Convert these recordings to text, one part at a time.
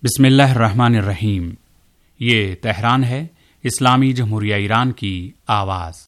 बिस्मिल्लाहिर्रहमानिर्रहीम। ये तेहरान है, इस्लामी जमहूरिया ईरान की आवाज़।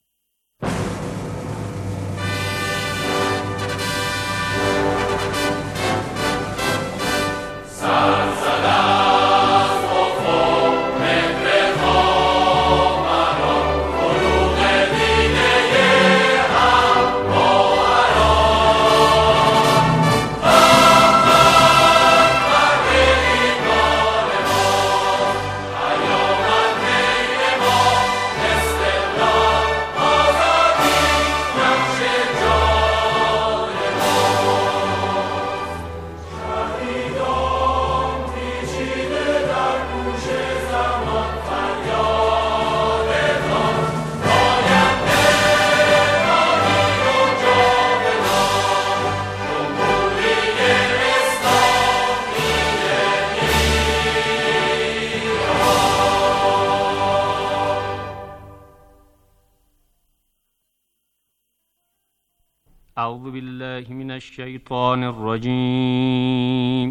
أعوذ بالله من الشيطان الرجيم.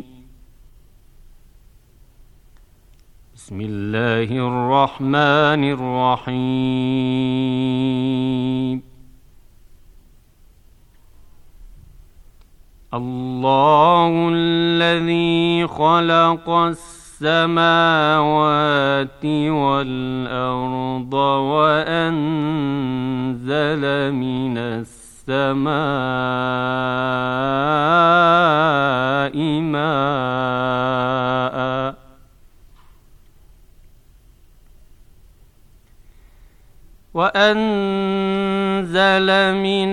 بسم الله الرحمن الرحيم. الله الذي خلق السماوات والأرض وأنزل من السماء ماء وأنزل من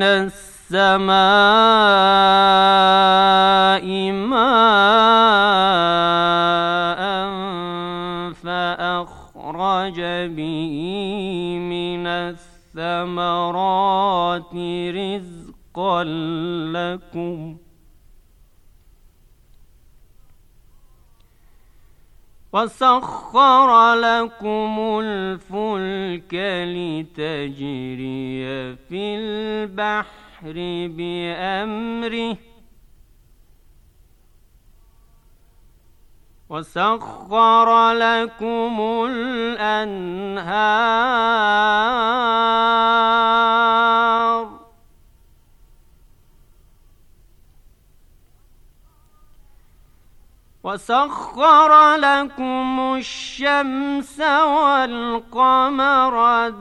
السماء ماء فأخرج به من الثمرات رزقا لكم وسخر لكم الفلك لتجري في البحر بأمره وسخر لكم الأنهار وسخر لكم الشمس والقمر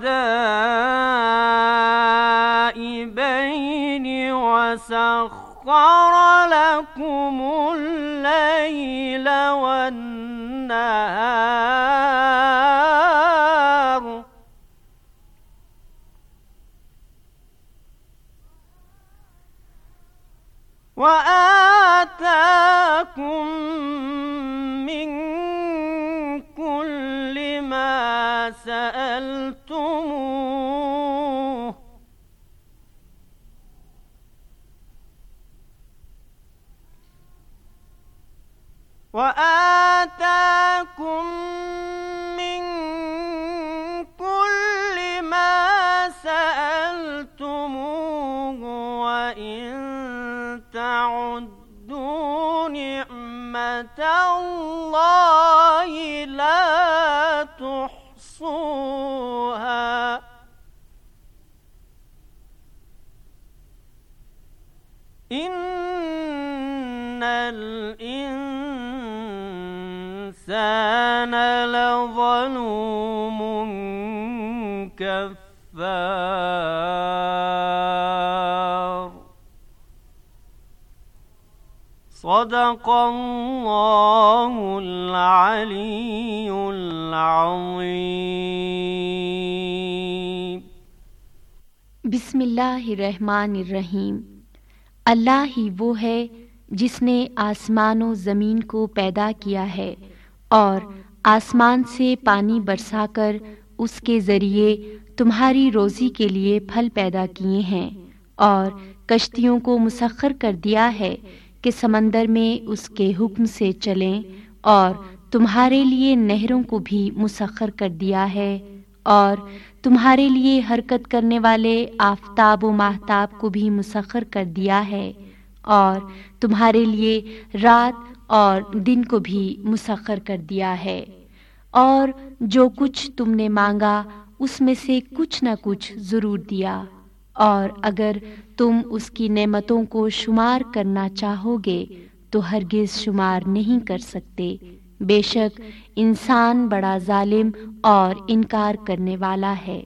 دائبين وسخر لكم الليل والنهار وآتاكم من كل ما سألتموه وآتاكم من كل ما سألتموه وإن تعدوا نعمة الله لا تحصوها إن الإنسان لظلوم كفار. صدق الله العلي العظيم. बिस्मिल्लाहिर्रहमानिर्रहीम। अल्लाह ही वो है जिसने आसमान व ज़मीन को पैदा किया है और आसमान से पानी बरसाकर उसके ज़रिए तुम्हारी रोज़ी के लिए फल पैदा किए हैं और कश्तियों को मुसख्खर कर दिया है कि समंदर में उसके हुक्म से चलें और तुम्हारे लिए नहरों को भी मुसख्खर कर दिया है और तुम्हारे लिए हरकत करने वाले आफताब व माहताब को भी मुसख्खर कर दिया है और तुम्हारे लिए रात اور دن کو بھی مسخر کر دیا ہے، اور جو کچھ تم نے مانگا اس میں سے کچھ نہ کچھ ضرور دیا، اور اگر تم اس کی نعمتوں کو شمار کرنا چاہو گے تو ہرگز شمار نہیں کر سکتے۔ بے شک انسان بڑا ظالم اور انکار کرنے والا ہے۔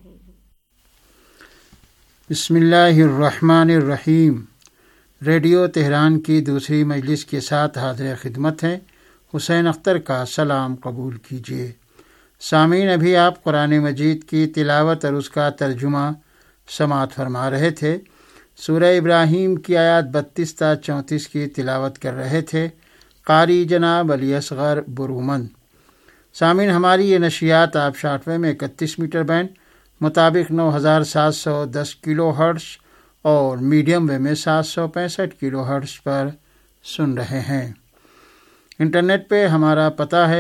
بسم اللہ الرحمن الرحیم۔ ریڈیو تہران کی دوسری مجلس کے ساتھ حاضر خدمت ہیں۔ حسین اختر کا سلام قبول کیجیے۔ سامعین، ابھی آپ قرآن مجید کی تلاوت اور اس کا ترجمہ سماعت فرما رہے تھے۔ سورہ ابراہیم کی آیات 32 تا 34 کی تلاوت کر رہے تھے قاری جناب علی اصغر برومند۔ سامعین، ہماری یہ نشریات آپ شارٹ ویو میں 31 میٹر بینڈ مطابق 9710 کلو ہرٹز اور میڈیم ویو میں 765 کلو ہرٹز پر سن رہے ہیں۔ انٹرنیٹ پہ ہمارا پتہ ہے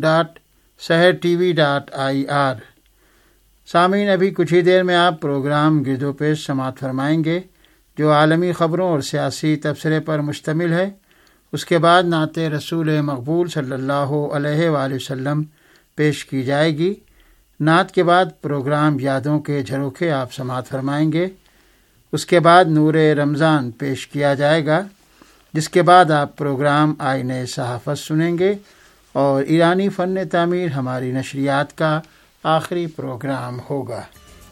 urdu.sehertv.ir۔ سامعین، ابھی کچھ ہی دیر میں آپ پروگرام گرد و پیش سماعت فرمائیں گے جو عالمی خبروں اور سیاسی تبصرے پر مشتمل ہے۔ اس کے بعد نعت رسول مقبول صلی اللہ علیہ وآلہ وسلم پیش کی جائے گی۔ نعت کے بعد پروگرام یادوں کے جھروکے آپ سماعت فرمائیں گے۔ اس کے بعد نور رمضان پیش کیا جائے گا، جس کے بعد آپ پروگرام آئینہ صحافت سنیں گے، اور ایرانی فن تعمیر ہماری نشریات کا آخری پروگرام ہوگا۔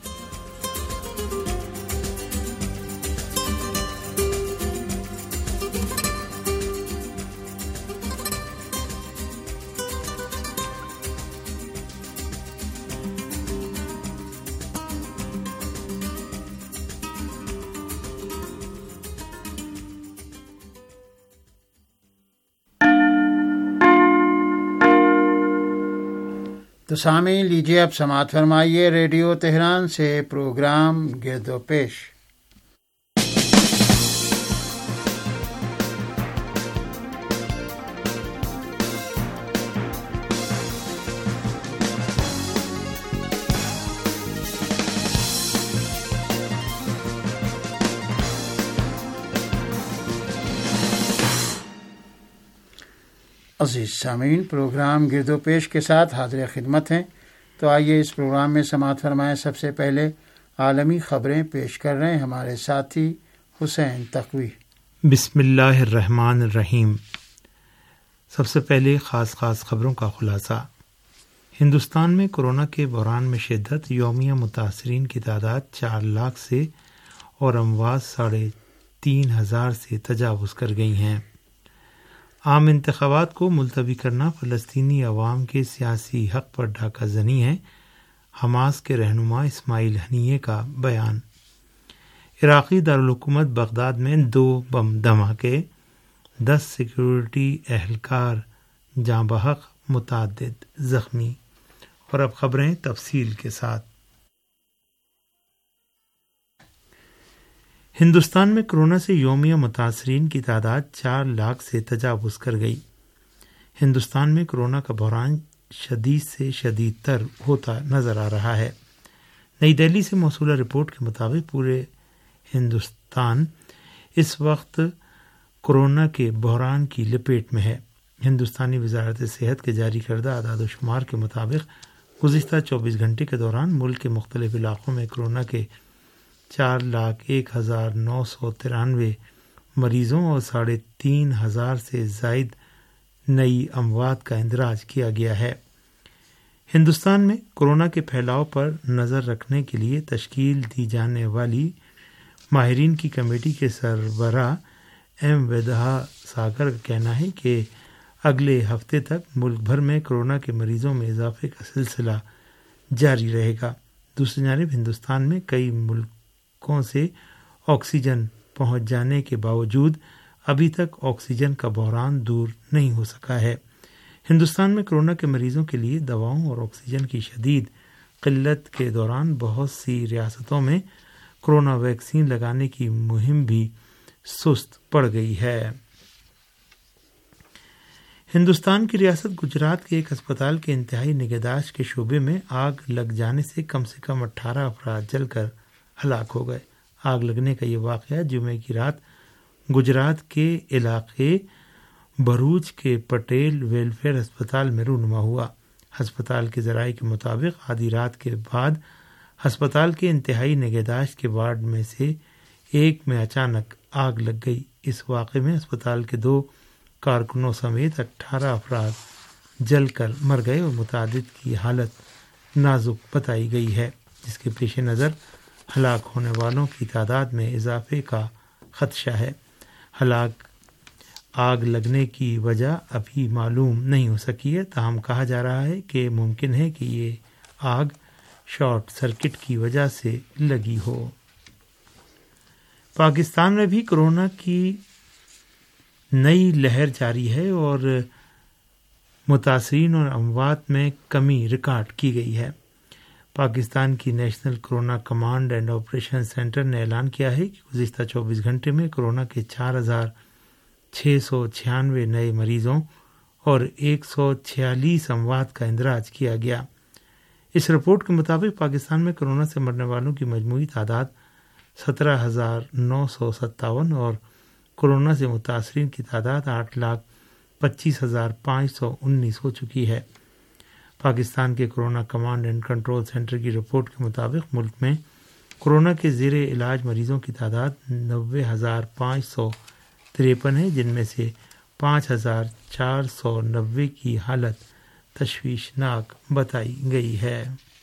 تو سامعین، لیجیے اب سماعت فرمائیے ریڈیو تہران سے پروگرام گرد و پیش۔ عزیز سامعین، پروگرام گرد و پیش کے ساتھ حاضر خدمت ہیں۔ تو آئیے اس پروگرام میں سماعت فرمائیں۔ سب سے پہلے عالمی خبریں پیش کر رہے ہیں ہمارے ساتھی حسین تقوی۔ بسم اللہ الرحمن الرحیم۔ سب سے پہلے خاص خبروں کا خلاصہ۔ ہندوستان میں کورونا کے بحران میں شدت، یومیہ متاثرین کی تعداد 4 لاکھ سے اور اموات 3,500 سے تجاوز کر گئی ہیں۔ عام انتخابات کو ملتوی کرنا فلسطینی عوام کے سیاسی حق پر ڈاکہ زنی ہے، حماس کے رہنما اسماعیل ہنیے کا بیان۔ عراقی دارالحکومت بغداد میں 2 بم دھماکے، 10 سیکورٹی اہلکار جاں بحق، متعدد زخمی۔ اور اب خبریں تفصیل کے ساتھ۔ ہندوستان میں کورونا سے یومیہ متاثرین کی تعداد 4 لاکھ سے تجاوز کر گئی۔ ہندوستان میں کورونا کا بحران شدید سے شدید تر ہوتا نظر آ رہا ہے۔ نئی دہلی سے موصولہ رپورٹ کے مطابق پورے ہندوستان اس وقت کورونا کے بحران کی لپیٹ میں ہے۔ ہندوستانی وزارت صحت کے جاری کردہ اعداد و شمار کے مطابق گزشتہ 24 گھنٹے کے دوران ملک کے مختلف علاقوں میں کورونا کے 4,01,993 مریضوں اور 3,500 سے زائد نئی اموات کا اندراج کیا گیا ہے۔ ہندوستان میں کورونا کے پھیلاؤ پر نظر رکھنے کے لیے تشکیل دی جانے والی ماہرین کی کمیٹی کے سربراہ ایم ودیا ساگر کا کہنا ہے کہ اگلے ہفتے تک ملک بھر میں کورونا کے مریضوں میں اضافے کا سلسلہ جاری رہے گا۔ دوسری جانب ہندوستان میں کئی ملکوں سے آکسیجن پہنچ جانے کے باوجود ابھی تک آکسیجن کا بحران دور نہیں ہو سکا ہے۔ ہندوستان میں کورونا کے مریضوں کے لیے دواؤں اور آکسیجن کی شدید قلت کے دوران بہت سی ریاستوں میں کورونا ویکسین لگانے کی مہم بھی سست پڑ گئی ہے۔ ہندوستان کی ریاست گجرات کے ایک اسپتال کے انتہائی نگہداشت کے شعبے میں آگ لگ جانے سے کم 18 افراد جل کر ہلاک ہو گئے۔ آگ لگنے کا یہ واقعہ جمعے کی رات گجرات کے علاقے بھروچ کے پٹیل ویلفیئر ہسپتال میں رونما ہوا۔ ہسپتال کے ذرائع کے مطابق آدھی رات کے بعد ہسپتال کے انتہائی نگہداشت کے وارڈ میں سے ایک میں اچانک آگ لگ گئی۔ اس واقعے میں ہسپتال کے 2 کارکنوں سمیت 18 افراد جل کر مر گئے اور متعدد کی حالت نازک بتائی گئی ہے، جس کے پیش نظر ہلاک ہونے والوں کی تعداد میں اضافے کا خدشہ ہے۔ آگ لگنے کی وجہ ابھی معلوم نہیں ہو سکی ہے، تاہم کہا جا رہا ہے کہ ممکن ہے کہ یہ آگ شارٹ سرکٹ کی وجہ سے لگی ہو۔ پاکستان میں بھی کورونا کی نئی لہر جاری ہے اور متاثرین اور اموات میں کمی ریکارڈ کی گئی ہے۔ پاکستان کی national corona command and operation centre نے اعلان کیا ہے کہ گزشتہ 24 گھنٹے میں کورونا کے 4,696 نئے مریضوں اور 146 اموات کا اندراج کیا گیا۔ اس رپورٹ کے مطابق پاکستان میں کورونا سے مرنے والوں کی مجموعی تعداد 17,957 اور کورونا سے متاثرین کی تعداد 8,25,519 ہو چکی ہے۔ پاکستان کے corona command and control centre کی رپورٹ کے مطابق ملک میں کورونا کے زیر علاج مریضوں کی تعداد 90,553 ہے، جن میں سے 5,490 کی حالت تشویشناک بتائی گئی ہے۔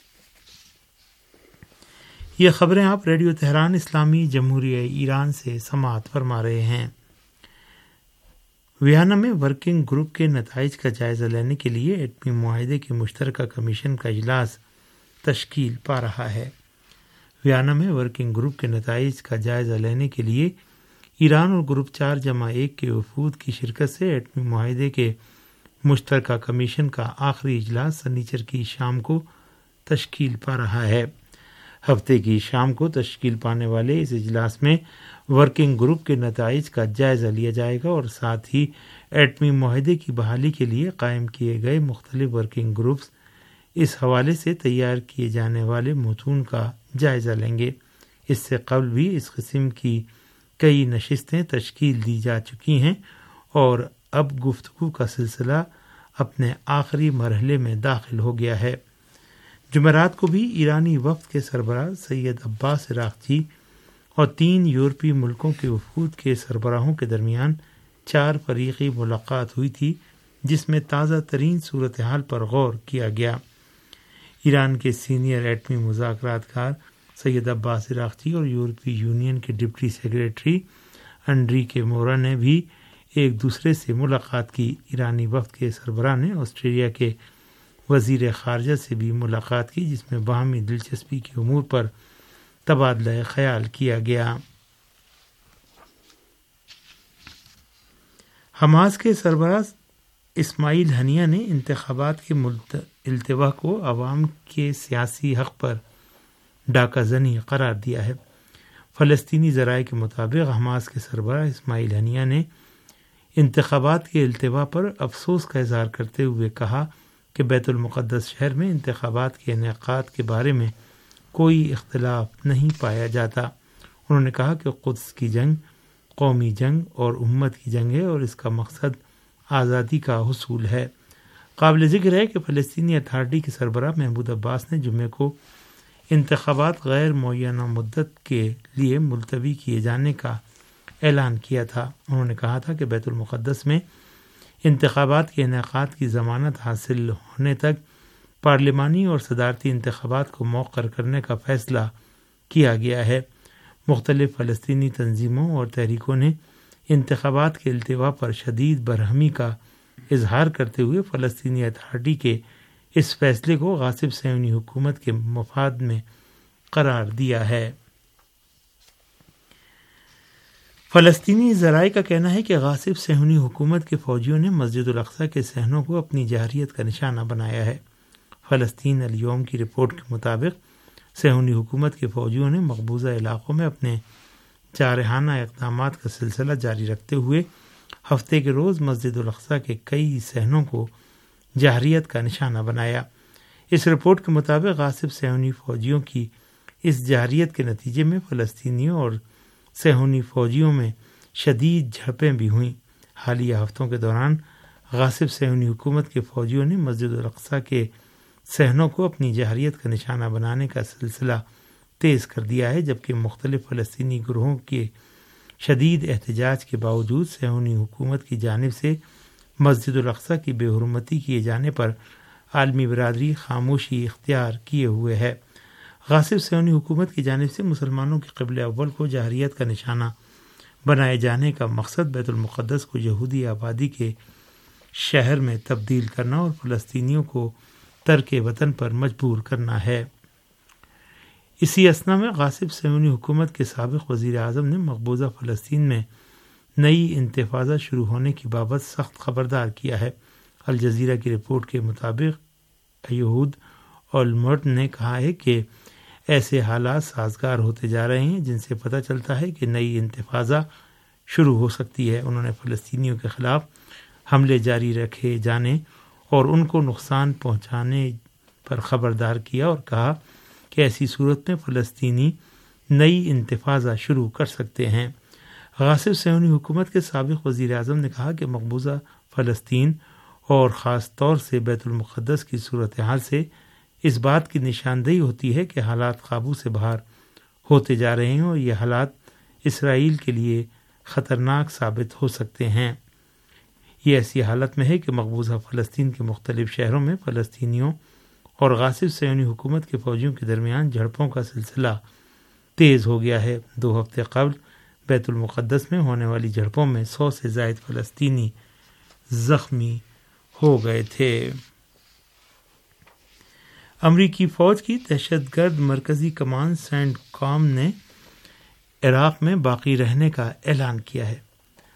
یہ خبریں آپ ریڈیو تہران اسلامی جمہوریہ ایران سے سماعت فرما رہے ہیں۔ ویانا میں ورکنگ گروپ کے نتائج کا جائزہ لینے کے لیے ایٹمی معاہدے کے مشترکہ کمیشن کا اجلاس تشکیل پا رہا ہے۔ ویانا میں ورکنگ گروپ کے نتائج کا جائزہ لینے کے لیے ایران اور گروپ 4+1 کے وفود کی شرکت سے ایٹمی معاہدے کے مشترکہ کمیشن کا آخری اجلاس سنیچر کی شام کو تشکیل پا رہا ہے۔ ہفتے کی شام کو تشکیل پانے والے اس اجلاس میں ورکنگ گروپ کے نتائج کا جائزہ لیا جائے گا اور ساتھ ہی ایٹمی معاہدے کی بحالی کے لیے قائم کیے گئے مختلف ورکنگ گروپس اس حوالے سے تیار کیے جانے والے متون کا جائزہ لیں گے۔ اس سے قبل بھی اس قسم کی کئی نشستیں تشکیل دی جا چکی ہیں اور اب گفتگو کا سلسلہ اپنے آخری مرحلے میں داخل ہو گیا ہے۔ جمعرات کو بھی ایرانی وفد کے سربراہ سید عباس عراقچی اور 3 یورپی ملکوں کے وفود کے سربراہوں کے درمیان 4 فریقی ملاقات ہوئی تھی، جس میں تازہ ترین صورتحال پر غور کیا گیا۔ ایران کے سینئر ایٹمی مذاکرات کار سید عباس عراقچی اور یورپی یونین کے ڈپٹی سیکریٹری انڈریکے مورا نے بھی ایک دوسرے سے ملاقات کی۔ ایرانی وفد کے سربراہ نے آسٹریلیا کے وزیر خارجہ سے بھی ملاقات کی، جس میں باہمی دلچسپی کے امور پر تبادلہ خیال کیا گیا۔ حماس کے سربراہ اسماعیل ہنیہ نے انتخابات کے التوا کو عوام کے سیاسی حق پر ڈاکہ زنی قرار دیا ہے۔ فلسطینی ذرائع کے مطابق حماس کے سربراہ اسماعیل ہنیہ نے انتخابات کے التوا پر افسوس کا اظہار کرتے ہوئے کہا کہ بیت المقدس شہر میں انتخابات کے انعقاد کے بارے میں کوئی اختلاف نہیں پایا جاتا۔ انہوں نے کہا کہ قدس کی جنگ قومی جنگ اور امت کی جنگ ہے اور اس کا مقصد آزادی کا حصول ہے۔ قابل ذکر ہے کہ فلسطینی اتھارٹی کے سربراہ محمود عباس نے جمعے کو انتخابات غیر معینہ مدت کے لیے ملتوی کیے جانے کا اعلان کیا تھا۔ انہوں نے کہا تھا کہ بیت المقدس میں انتخابات کے انعقاد کی ضمانت حاصل ہونے تک پارلیمانی اور صدارتی انتخابات کو مؤخر کرنے کا فیصلہ کیا گیا ہے۔ مختلف فلسطینی تنظیموں اور تحریکوں نے انتخابات کے التوا پر شدید برہمی کا اظہار کرتے ہوئے فلسطینی اتھارٹی کے اس فیصلے کو غاصب صہیونی حکومت کے مفاد میں قرار دیا ہے۔ فلسطینی ذرائع کا کہنا ہے کہ غاصب صہیونی حکومت کے فوجیوں نے مسجد الاقصی کے صحنوں کو اپنی جارحیت کا نشانہ بنایا ہے۔ فلسطین الیوم کی رپورٹ کے مطابق صہیونی حکومت کے فوجیوں نے مقبوضہ علاقوں میں اپنے جارحانہ اقدامات کا سلسلہ جاری رکھتے ہوئے ہفتے کے روز مسجد الاقصی کے کئی صحنوں کو جارحیت کا نشانہ بنایا۔ اس رپورٹ کے مطابق غاصب صہیونی فوجیوں کی اس جارحیت کے نتیجے میں فلسطینیوں اور صہیونی فوجیوں میں شدید جھڑپیں بھی ہوئیں۔ حالیہ ہفتوں کے دوران غاصب صہیونی حکومت کے فوجیوں نے مسجد الاقصی کے صحنوں کو اپنی جارحیت کا نشانہ بنانے کا سلسلہ تیز کر دیا ہے، جبکہ مختلف فلسطینی گروہوں کے شدید احتجاج کے باوجود صہیونی حکومت کی جانب سے مسجد الاقصی کی بے حرمتی کیے جانے پر عالمی برادری خاموشی اختیار کیے ہوئے ہے۔ غاصب صہیونی حکومت کی جانب سے مسلمانوں کے قبلہ اول کو جارحیت کا نشانہ بنائے جانے کا مقصد بیت المقدس کو یہودی آبادی کے شہر میں تبدیل کرنا اور فلسطینیوں کو ترک وطن پر مجبور کرنا ہے۔ اسی اثنا میں غاصب صہیونی حکومت کے سابق وزیر اعظم نے مقبوضہ فلسطین میں نئی انتفاضہ شروع ہونے کی بابت سخت خبردار کیا ہے۔ الجزیرہ کی رپورٹ کے مطابق ایہود اولمرٹ نے کہا ہے کہ ایسے حالات سازگار ہوتے جا رہے ہیں جن سے پتہ چلتا ہے کہ نئی انتفاضہ شروع ہو سکتی ہے۔ انہوں نے فلسطینیوں کے خلاف حملے جاری رکھے جانے اور ان کو نقصان پہنچانے پر خبردار کیا اور کہا کہ ایسی صورت میں فلسطینی نئی انتفاضہ شروع کر سکتے ہیں۔ غاصب صہیونی حکومت کے سابق وزیر اعظم نے کہا کہ مقبوضہ فلسطین اور خاص طور سے بیت المقدس کی صورتحال سے اس بات کی نشاندہی ہوتی ہے کہ حالات قابو سے باہر ہوتے جا رہے ہیں اور یہ حالات اسرائیل کے لیے خطرناک ثابت ہو سکتے ہیں۔ یہ ایسی حالت میں ہے کہ مقبوضہ فلسطین کے مختلف شہروں میں فلسطینیوں اور غاصب صہیونی حکومت کے فوجیوں کے درمیان جھڑپوں کا سلسلہ تیز ہو گیا ہے۔ 2 ہفتے قبل بیت المقدس میں ہونے والی جھڑپوں میں 100 سے زائد فلسطینی زخمی ہو گئے تھے۔ امریکی فوج کی دہشت گرد مرکزی کمان سینٹ کام نے عراق میں باقی رہنے کا اعلان کیا ہے۔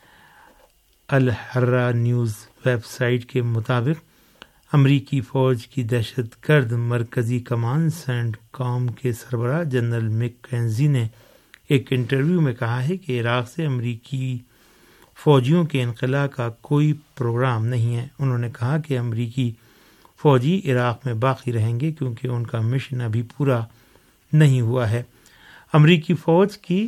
الحرہ نیوز ویب سائٹ کے مطابق امریکی فوج کی دہشت گرد مرکزی کمان سینٹ کام کے سربراہ جنرل مک کینزی نے ایک انٹرویو میں کہا ہے کہ عراق سے امریکی فوجیوں کے انخلاء کا کوئی پروگرام نہیں ہے۔ انہوں نے کہا کہ امریکی فوجی عراق میں باقی رہیں گے کیونکہ ان کا مشن ابھی پورا نہیں ہوا ہے۔ امریکی فوج کی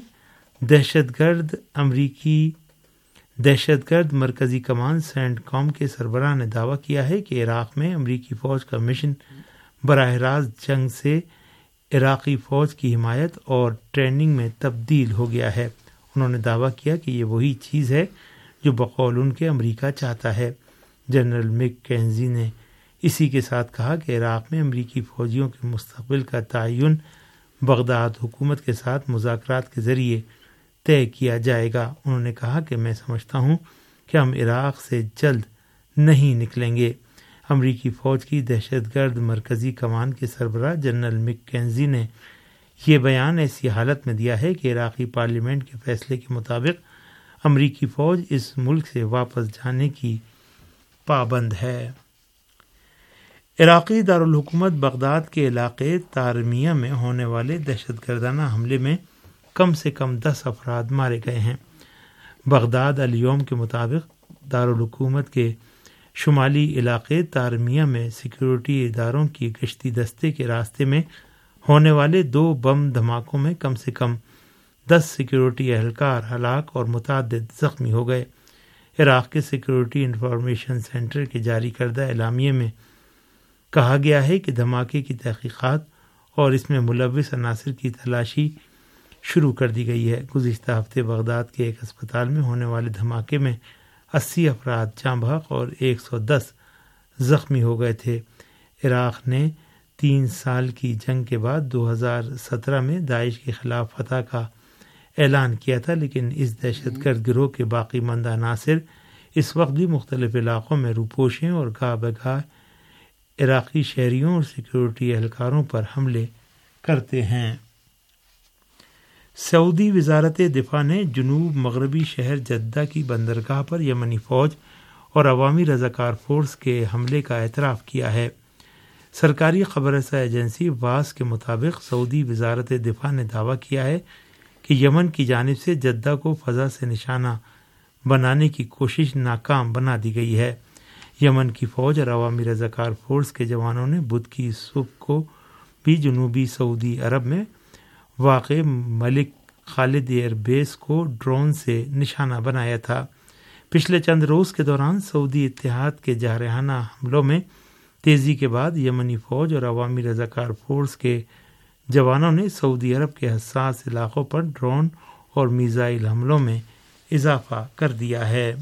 دہشت گرد مرکزی کمان سینٹ کام کے سربراہ نے دعویٰ کیا ہے کہ عراق میں امریکی فوج کا مشن براہ راست جنگ سے عراقی فوج کی حمایت اور ٹریننگ میں تبدیل ہو گیا ہے۔ انہوں نے دعویٰ کیا کہ یہ وہی چیز ہے جو بقول ان کے امریکہ چاہتا ہے۔ جنرل مک کینزی نے اسی کے ساتھ کہا کہ عراق میں امریکی فوجیوں کے مستقبل کا تعین بغداد حکومت کے ساتھ مذاکرات کے ذریعے طے کیا جائے گا۔ انہوں نے کہا کہ میں سمجھتا ہوں کہ ہم عراق سے جلد نہیں نکلیں گے۔ امریکی فوج کی دہشت گرد مرکزی کمان کے سربراہ جنرل مک کینزی نے یہ بیان ایسی حالت میں دیا ہے کہ عراقی پارلیمنٹ کے فیصلے کے مطابق امریکی فوج اس ملک سے واپس جانے کی پابند ہے۔ عراقی دارالحکومت بغداد کے علاقے تارمیہ میں ہونے والے دہشت گردانہ حملے میں کم سے کم 10 افراد مارے گئے ہیں۔ بغداد الیوم کے مطابق دارالحکومت کے شمالی علاقے تارمیہ میں سیکیورٹی اداروں کی گشتی دستے کے راستے میں ہونے والے 2 بم دھماکوں میں کم سے کم 10 سیکیورٹی اہلکار ہلاک اور متعدد زخمی ہو گئے۔ عراق کے سیکیورٹی انفارمیشن سینٹر کے جاری کردہ اعلامیے میں کہا گیا ہے کہ دھماکے کی تحقیقات اور اس میں ملوث عناصر کی تلاشی شروع کر دی گئی ہے۔ گزشتہ ہفتے بغداد کے ایک اسپتال میں ہونے والے دھماکے میں 80 افراد جاں بحق اور 110 زخمی ہو گئے تھے۔ عراق نے 3 سال کی جنگ کے بعد 2017 میں داعش کے خلاف فتح کا اعلان کیا تھا، لیکن اس دہشت گرد گروہ کے باقی ماندہ عناصر اس وقت بھی مختلف علاقوں میں روپوش ہیں اور گاہ بگاہ عراقی شہریوں اور سیکیورٹی اہلکاروں پر حملے کرتے ہیں۔ سعودی وزارت دفاع نے جنوب مغربی شہر جدہ کی بندرگاہ پر یمنی فوج اور عوامی رضاکار فورس کے حملے کا اعتراف کیا ہے۔ سرکاری خبر رساں ایجنسی واس کے مطابق سعودی وزارت دفاع نے دعویٰ کیا ہے کہ یمن کی جانب سے جدہ کو فضا سے نشانہ بنانے کی کوشش ناکام بنا دی گئی ہے۔ یمن کی فوج اور عوامی رضاکار فورس کے جوانوں نے بدھ کی صبح کو بھی جنوبی سعودی عرب میں واقع ملک خالد ایئر بیس کو ڈرون سے نشانہ بنایا تھا۔ پچھلے چند روز کے دوران سعودی اتحاد کے جارحانہ حملوں میں تیزی کے بعد یمنی فوج اور عوامی رضاکار فورس کے جوانوں نے سعودی عرب کے حساس علاقوں پر ڈرون اور میزائل حملوں میں اضافہ کر دیا ہے۔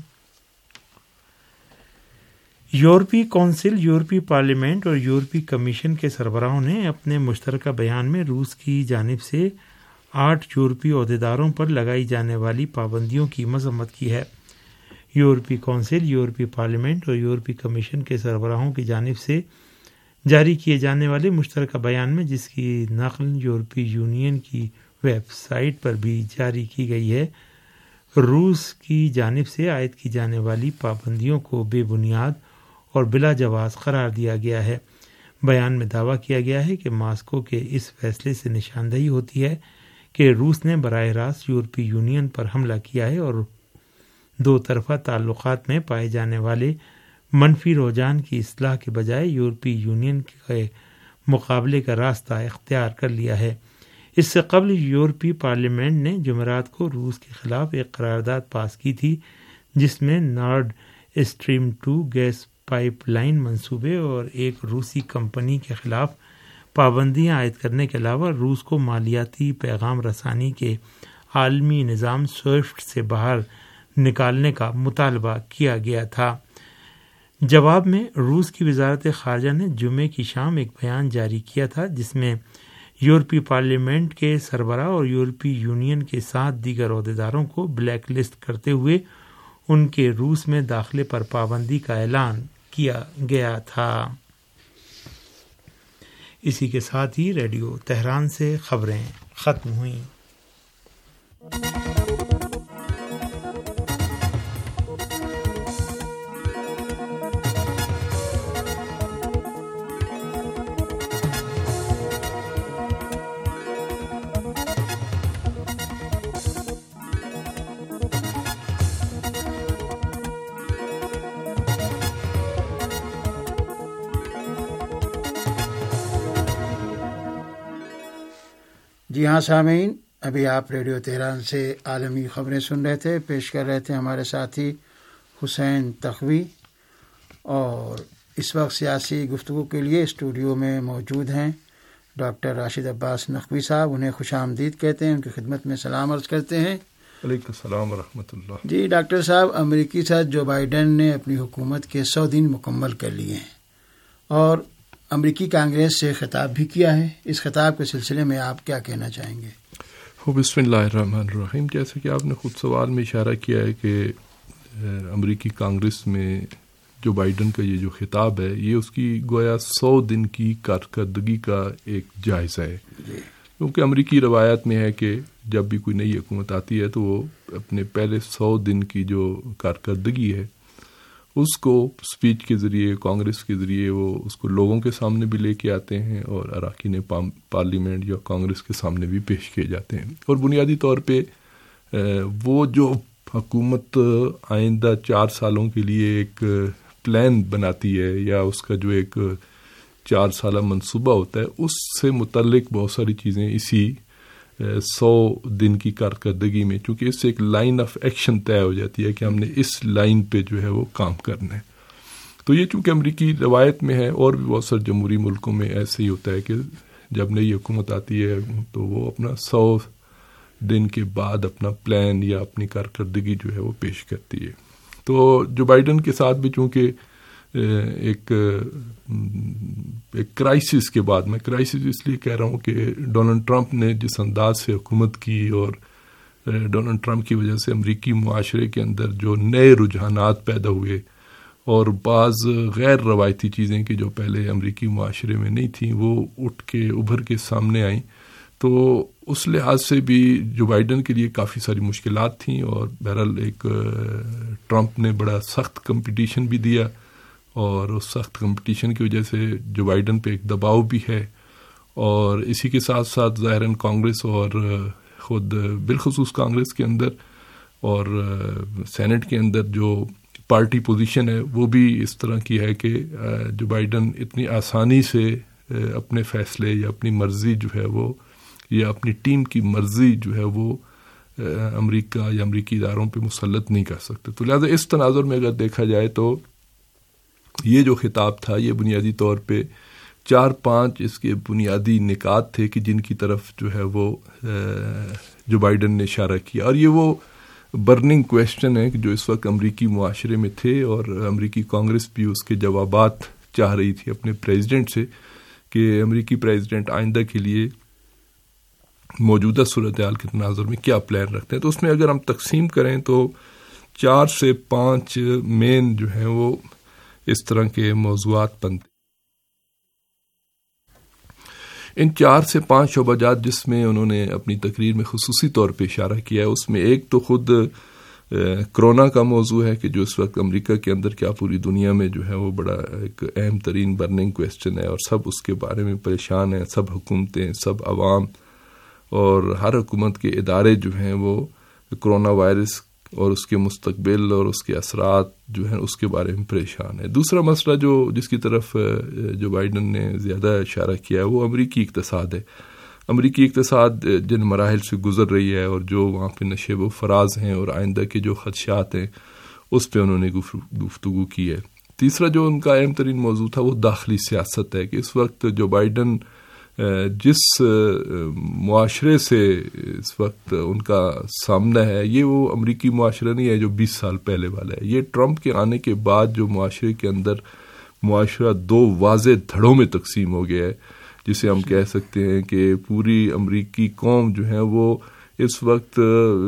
یورپی کونسل، یورپی پارلیمنٹ اور یورپی کمیشن کے سربراہوں نے اپنے مشترکہ بیان میں روس کی جانب سے 8 یورپی عہدیداروں پر لگائی جانے والی پابندیوں کی مذمت کی ہے۔ یورپی کونسل، یورپی پارلیمنٹ اور یورپی کمیشن کے سربراہوں کی جانب سے جاری کیے جانے والے مشترکہ بیان میں، جس کی نقل یورپی یونین کی ویب سائٹ پر بھی جاری کی گئی ہے، روس کی جانب سے عائد کی جانے والی پابندیوں کو بے بنیاد اور بلا جواز قرار دیا گیا ہے۔ بیان میں دعویٰ کیا گیا ہے کہ ماسکو کے اس فیصلے سے نشاندہی ہوتی ہے کہ روس نے براہ راست یورپی یونین پر حملہ کیا ہے اور دو طرفہ تعلقات میں پائے جانے والے منفی رجحان کی اصلاح کے بجائے یورپی یونین کے مقابلے کا راستہ اختیار کر لیا ہے۔ اس سے قبل یورپی پارلیمنٹ نے جمعرات کو روس کے خلاف ایک قرارداد پاس کی تھی، جس میں Nord Stream 2 gas pipeline منصوبے اور ایک روسی کمپنی کے خلاف پابندیاں عائد کرنے کے علاوہ روس کو مالیاتی پیغام رسانی کے عالمی نظام سوئفٹ سے باہر نکالنے کا مطالبہ کیا گیا تھا۔ جواب میں روس کی وزارت خارجہ نے جمعے کی شام ایک بیان جاری کیا تھا، جس میں یورپی پارلیمنٹ کے سربراہ اور یورپی یونین کے 7 دیگر عہدیداروں کو بلیک لسٹ کرتے ہوئے ان کے روس میں داخلے پر پابندی کا اعلان کیا گیا تھا۔ اسی کے ساتھ ہی ریڈیو تہران سے خبریں ختم ہوئیں۔ جی ہاں سامعین، ابھی آپ ریڈیو تہران سے عالمی خبریں سن رہے تھے۔ پیش کر رہے تھے ہمارے ساتھی حسین تقوی، اور اس وقت سیاسی گفتگو کے لیے اسٹوڈیو میں موجود ہیں ڈاکٹر راشد عباس نقوی صاحب۔ انہیں خوش آمدید کہتے ہیں، ان کی خدمت میں سلام عرض کرتے ہیں۔ علیکم السلام ورحمۃ اللہ۔ جی ڈاکٹر صاحب، امریکی صدر جو بائیڈن نے اپنی حکومت کے 100 دن مکمل کر لیے ہیں اور امریکی کانگریس سے خطاب بھی کیا ہے۔ اس خطاب کے سلسلے میں آپ کیا کہنا چاہیں گے؟ بسم اللہ الرحمن الرحیم۔ جیسا کہ آپ نے خود سوال میں اشارہ کیا ہے کہ امریکی کانگریس میں جو بائیڈن کا یہ جو خطاب ہے، یہ اس کی گویا 100 دن کی کارکردگی کا ایک جائزہ ہے، کیونکہ امریکی روایت میں ہے کہ جب بھی کوئی نئی حکومت آتی ہے تو وہ اپنے پہلے 100 دن کی جو کارکردگی ہے اس کو اسپیچ کے ذریعے، کانگریس کے ذریعے وہ اس کو لوگوں کے سامنے بھی لے کے آتے ہیں اور اراکین پارلیمنٹ یا کانگریس کے سامنے بھی پیش کیے جاتے ہیں۔ اور بنیادی طور پہ وہ جو حکومت آئندہ 4 سالوں کے لیے ایک پلان بناتی ہے یا اس کا جو ایک 4 سالہ منصوبہ ہوتا ہے، اس سے متعلق بہت ساری چیزیں اسی 100 دن کی کارکردگی میں، چونکہ اس سے ایک لائن آف ایکشن طے ہو جاتی ہے کہ ہم نے اس لائن پہ جو ہے وہ کام کرنا ہے۔ تو یہ چونکہ امریکی روایت میں ہے، اور بھی بہت سارے جمہوری ملکوں میں ایسے ہی ہوتا ہے کہ جب نئی حکومت آتی ہے تو وہ اپنا 100 دن کے بعد اپنا پلان یا اپنی کارکردگی جو ہے وہ پیش کرتی ہے۔ تو جو بائیڈن کے ساتھ بھی چونکہ ایک کرائسس کے بعد، میں کرائسس اس لیے کہہ رہا ہوں کہ ڈونلڈ ٹرمپ نے جس انداز سے حکومت کی اور ڈونلڈ ٹرمپ کی وجہ سے امریکی معاشرے کے اندر جو نئے رجحانات پیدا ہوئے اور بعض غیر روایتی چیزیں کہ جو پہلے امریکی معاشرے میں نہیں تھیں وہ اٹھ کے ابھر کے سامنے آئیں، تو اس لحاظ سے بھی جو بائیڈن کے لیے کافی ساری مشکلات تھیں، اور بہرحال ایک ٹرمپ نے بڑا سخت کمپٹیشن بھی دیا، اور اس سخت کمپٹیشن کی وجہ سے جو بائیڈن پہ ایک دباؤ بھی ہے، اور اسی کے ساتھ ساتھ ظاہراً کانگریس اور خود بالخصوص کانگریس کے اندر اور سینٹ کے اندر جو پارٹی پوزیشن ہے وہ بھی اس طرح کی ہے کہ جو بائیڈن اتنی آسانی سے اپنے فیصلے یا اپنی مرضی جو ہے وہ، یا اپنی ٹیم کی مرضی جو ہے وہ امریکہ یا امریکی اداروں پہ مسلط نہیں کر سکتے. تو لہٰذا اس تناظر میں اگر دیکھا جائے تو یہ جو خطاب تھا یہ بنیادی طور پہ 4-5 اس کے بنیادی نکات تھے کہ جن کی طرف جو ہے وہ جو بائیڈن نے اشارہ کیا, اور یہ وہ برننگ کویسچن ہے کہ جو اس وقت امریکی معاشرے میں تھے, اور امریکی کانگریس بھی اس کے جوابات چاہ رہی تھی اپنے پریزیڈنٹ سے کہ امریکی پریزیڈنٹ آئندہ کے لیے موجودہ صورتحال کے تناظر میں کیا پلان رکھتے ہیں. تو اس میں اگر ہم تقسیم کریں تو 4 سے 5 مین جو ہیں وہ اس طرح کے موضوعات بنتے. ان 4 سے 5 شعبہ جات جس میں انہوں نے اپنی تقریر میں خصوصی طور پہ اشارہ کیا ہے, اس میں ایک تو خود کرونا کا موضوع ہے کہ جو اس وقت امریکہ کے اندر کیا پوری دنیا میں جو ہے وہ بڑا ایک اہم ترین برننگ کویسچن ہے, اور سب اس کے بارے میں پریشان ہیں, سب حکومتیں, سب عوام اور ہر حکومت کے ادارے جو ہیں وہ کرونا وائرس اور اس کے مستقبل اور اس کے اثرات جو ہیں اس کے بارے میں پریشان ہے. دوسرا مسئلہ جس کی طرف جو بائیڈن نے زیادہ اشارہ کیا ہے وہ امریکی اقتصاد ہے. امریکی اقتصاد جن مراحل سے گزر رہی ہے اور جو وہاں پہ نشیب و فراز ہیں اور آئندہ کے جو خدشات ہیں اس پہ انہوں نے گفتگو کی ہے. تیسرا جو ان کا اہم ترین موضوع تھا وہ داخلی سیاست ہے کہ اس وقت جو بائیڈن جس معاشرے سے اس وقت ان کا سامنا ہے یہ وہ امریکی معاشرہ نہیں ہے جو 20 سال پہلے والا ہے. یہ ٹرمپ کے آنے کے بعد جو معاشرے کے اندر معاشرہ 2 واضح دھڑوں میں تقسیم ہو گیا ہے, جسے ہم کہہ سکتے ہیں کہ پوری امریکی قوم جو ہے وہ اس وقت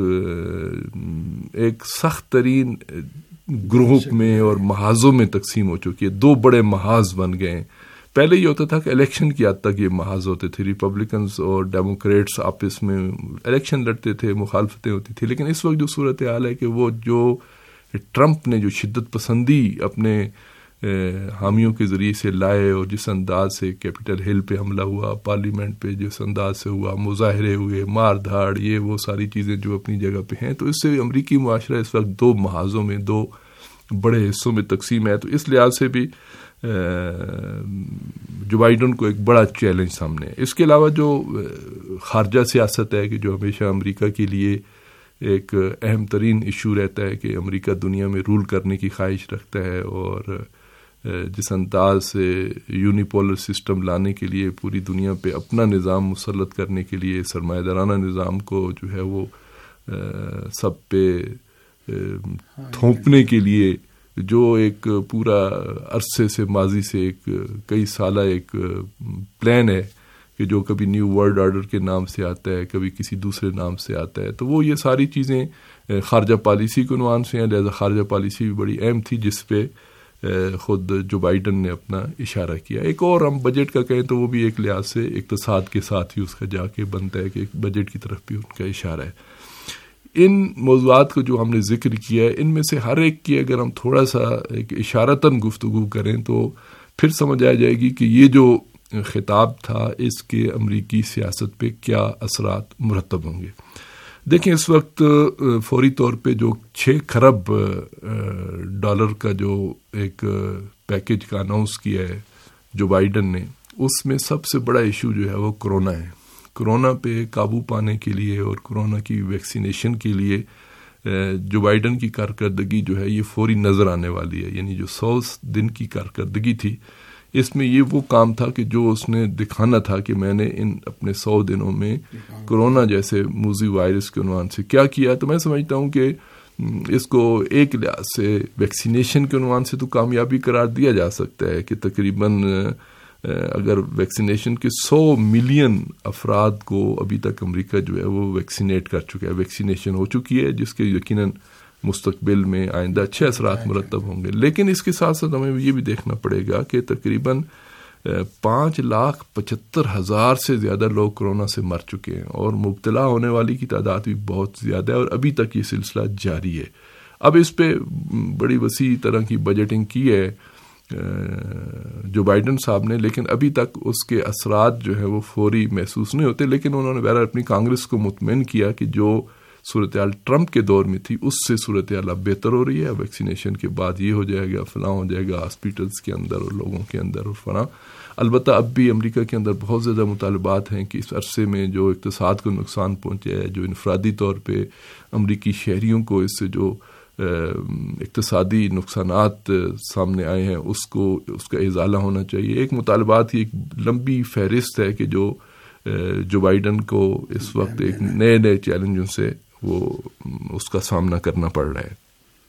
ایک سخت ترین گروہوں میں اور محاذوں میں تقسیم ہو چکی ہے. 2 بڑے محاذ بن گئے ہیں. پہلے یہ ہوتا تھا کہ الیکشن کی حد تک یہ محاذ ہوتے تھے, ریپبلکنز اور ڈیموکریٹس آپس میں الیکشن لڑتے تھے, مخالفتیں ہوتی تھی. لیکن اس وقت جو صورتحال ہے کہ وہ جو ٹرمپ نے جو شدت پسندی اپنے حامیوں کے ذریعے سے لائے اور جس انداز سے کیپٹل ہل پہ حملہ ہوا, پارلیمنٹ پہ جس انداز سے ہوا, مظاہرے ہوئے, مار دھاڑ, یہ وہ ساری چیزیں جو اپنی جگہ پہ ہیں, تو اس سے امریکی معاشرہ اس وقت 2 محاذوں میں 2 بڑے حصوں میں تقسیم ہے. تو اس لحاظ سے بھی جو بائیڈن کو ایک بڑا چیلنج سامنے ہے. اس کے علاوہ جو خارجہ سیاست ہے کہ جو ہمیشہ امریکہ کے لیے ایک اہم ترین ایشو رہتا ہے کہ امریکہ دنیا میں رول کرنے کی خواہش رکھتا ہے, اور جس انداز سے یونیپولر سسٹم لانے کے لیے پوری دنیا پہ اپنا نظام مسلط کرنے کے لیے سرمایہ دارانہ نظام کو جو ہے وہ سب پہ تھوپنے کے لیے جو ایک پورا عرصے سے ماضی سے ایک کئی سالہ ایک پلان ہے کہ جو کبھی نیو ورلڈ آرڈر کے نام سے آتا ہے, کبھی کسی دوسرے نام سے آتا ہے. تو وہ یہ ساری چیزیں خارجہ پالیسی کے عنوان سے ہیں, لہذا خارجہ پالیسی بھی بڑی اہم تھی جس پہ خود جو بائیڈن نے اپنا اشارہ کیا. ایک اور ہم بجٹ کا کہیں تو وہ بھی ایک لحاظ سے اقتصاد کے ساتھ ہی اس کا جا کے بنتا ہے کہ بجٹ کی طرف بھی ان کا اشارہ ہے. ان موضوعات کو جو ہم نے ذکر کیا ہے ان میں سے ہر ایک کی اگر ہم تھوڑا سا ایک اشارتاً گفتگو کریں تو پھر سمجھ آ جائے گی کہ یہ جو خطاب تھا اس کے امریکی سیاست پہ کیا اثرات مرتب ہوں گے. دیکھیں اس وقت فوری طور پہ جو 6 کھرب ڈالر کا جو ایک پیکج کا اناؤنس کیا ہے جو بائیڈن نے, اس میں سب سے بڑا ایشو جو ہے وہ کرونا ہے. کرونا پہ قابو پانے کے لیے اور کرونا کی ویکسینیشن کے لیے جو بائیڈن کی کارکردگی جو ہے یہ فوری نظر آنے والی ہے. یعنی جو 100 دن کی کارکردگی تھی اس میں یہ وہ کام تھا کہ جو اس نے دکھانا تھا کہ میں نے ان اپنے 100 دنوں میں کرونا جیسے موذی وائرس کے عنوان سے کیا کیا. تو میں سمجھتا ہوں کہ اس کو ایک لحاظ سے ویکسینیشن کے عنوان سے تو کامیابی قرار دیا جا سکتا ہے کہ تقریباً اگر ویکسینیشن کے 100 ملین افراد کو ابھی تک امریکہ جو ہے وہ ویکسینیٹ کر چکا ہے, ویکسینیشن ہو چکی ہے, جس کے یقیناً مستقبل میں آئندہ اچھے اثرات مرتب ہوں گے. لیکن اس کے ساتھ ساتھ ہمیں یہ بھی دیکھنا پڑے گا کہ تقریباً 5,75,000 سے زیادہ لوگ کورونا سے مر چکے ہیں اور مبتلا ہونے والی کی تعداد بھی بہت زیادہ ہے, اور ابھی تک یہ سلسلہ جاری ہے. اب اس پہ بڑی وسیع طرح کی بجٹنگ کی ہے جو بائیڈن صاحب نے, لیکن ابھی تک اس کے اثرات جو ہے وہ فوری محسوس نہیں ہوتے. لیکن انہوں نے بہرحال اپنی کانگریس کو مطمئن کیا کہ جو صورتحال ٹرمپ کے دور میں تھی اس سے صورتحال اب بہتر ہو رہی ہے. ویکسینیشن کے بعد یہ ہو جائے گا، فلاں ہو جائے گا ہاسپٹلس کے اندر اور لوگوں کے اندر اور فلاں. البتہ اب بھی امریکہ کے اندر بہت زیادہ مطالبات ہیں کہ اس عرصے میں جو اقتصاد کو نقصان پہنچا ہے، جو انفرادی طور پہ امریکی شہریوں کو اس سے جو اقتصادی نقصانات سامنے آئے ہیں اس کا ازالہ ہونا چاہیے. ایک مطالبات ہی ایک لمبی فہرست ہے کہ جو بائیڈن کو اس وقت ایک نئے چیلنجوں سے وہ اس کا سامنا کرنا پڑ رہا ہے.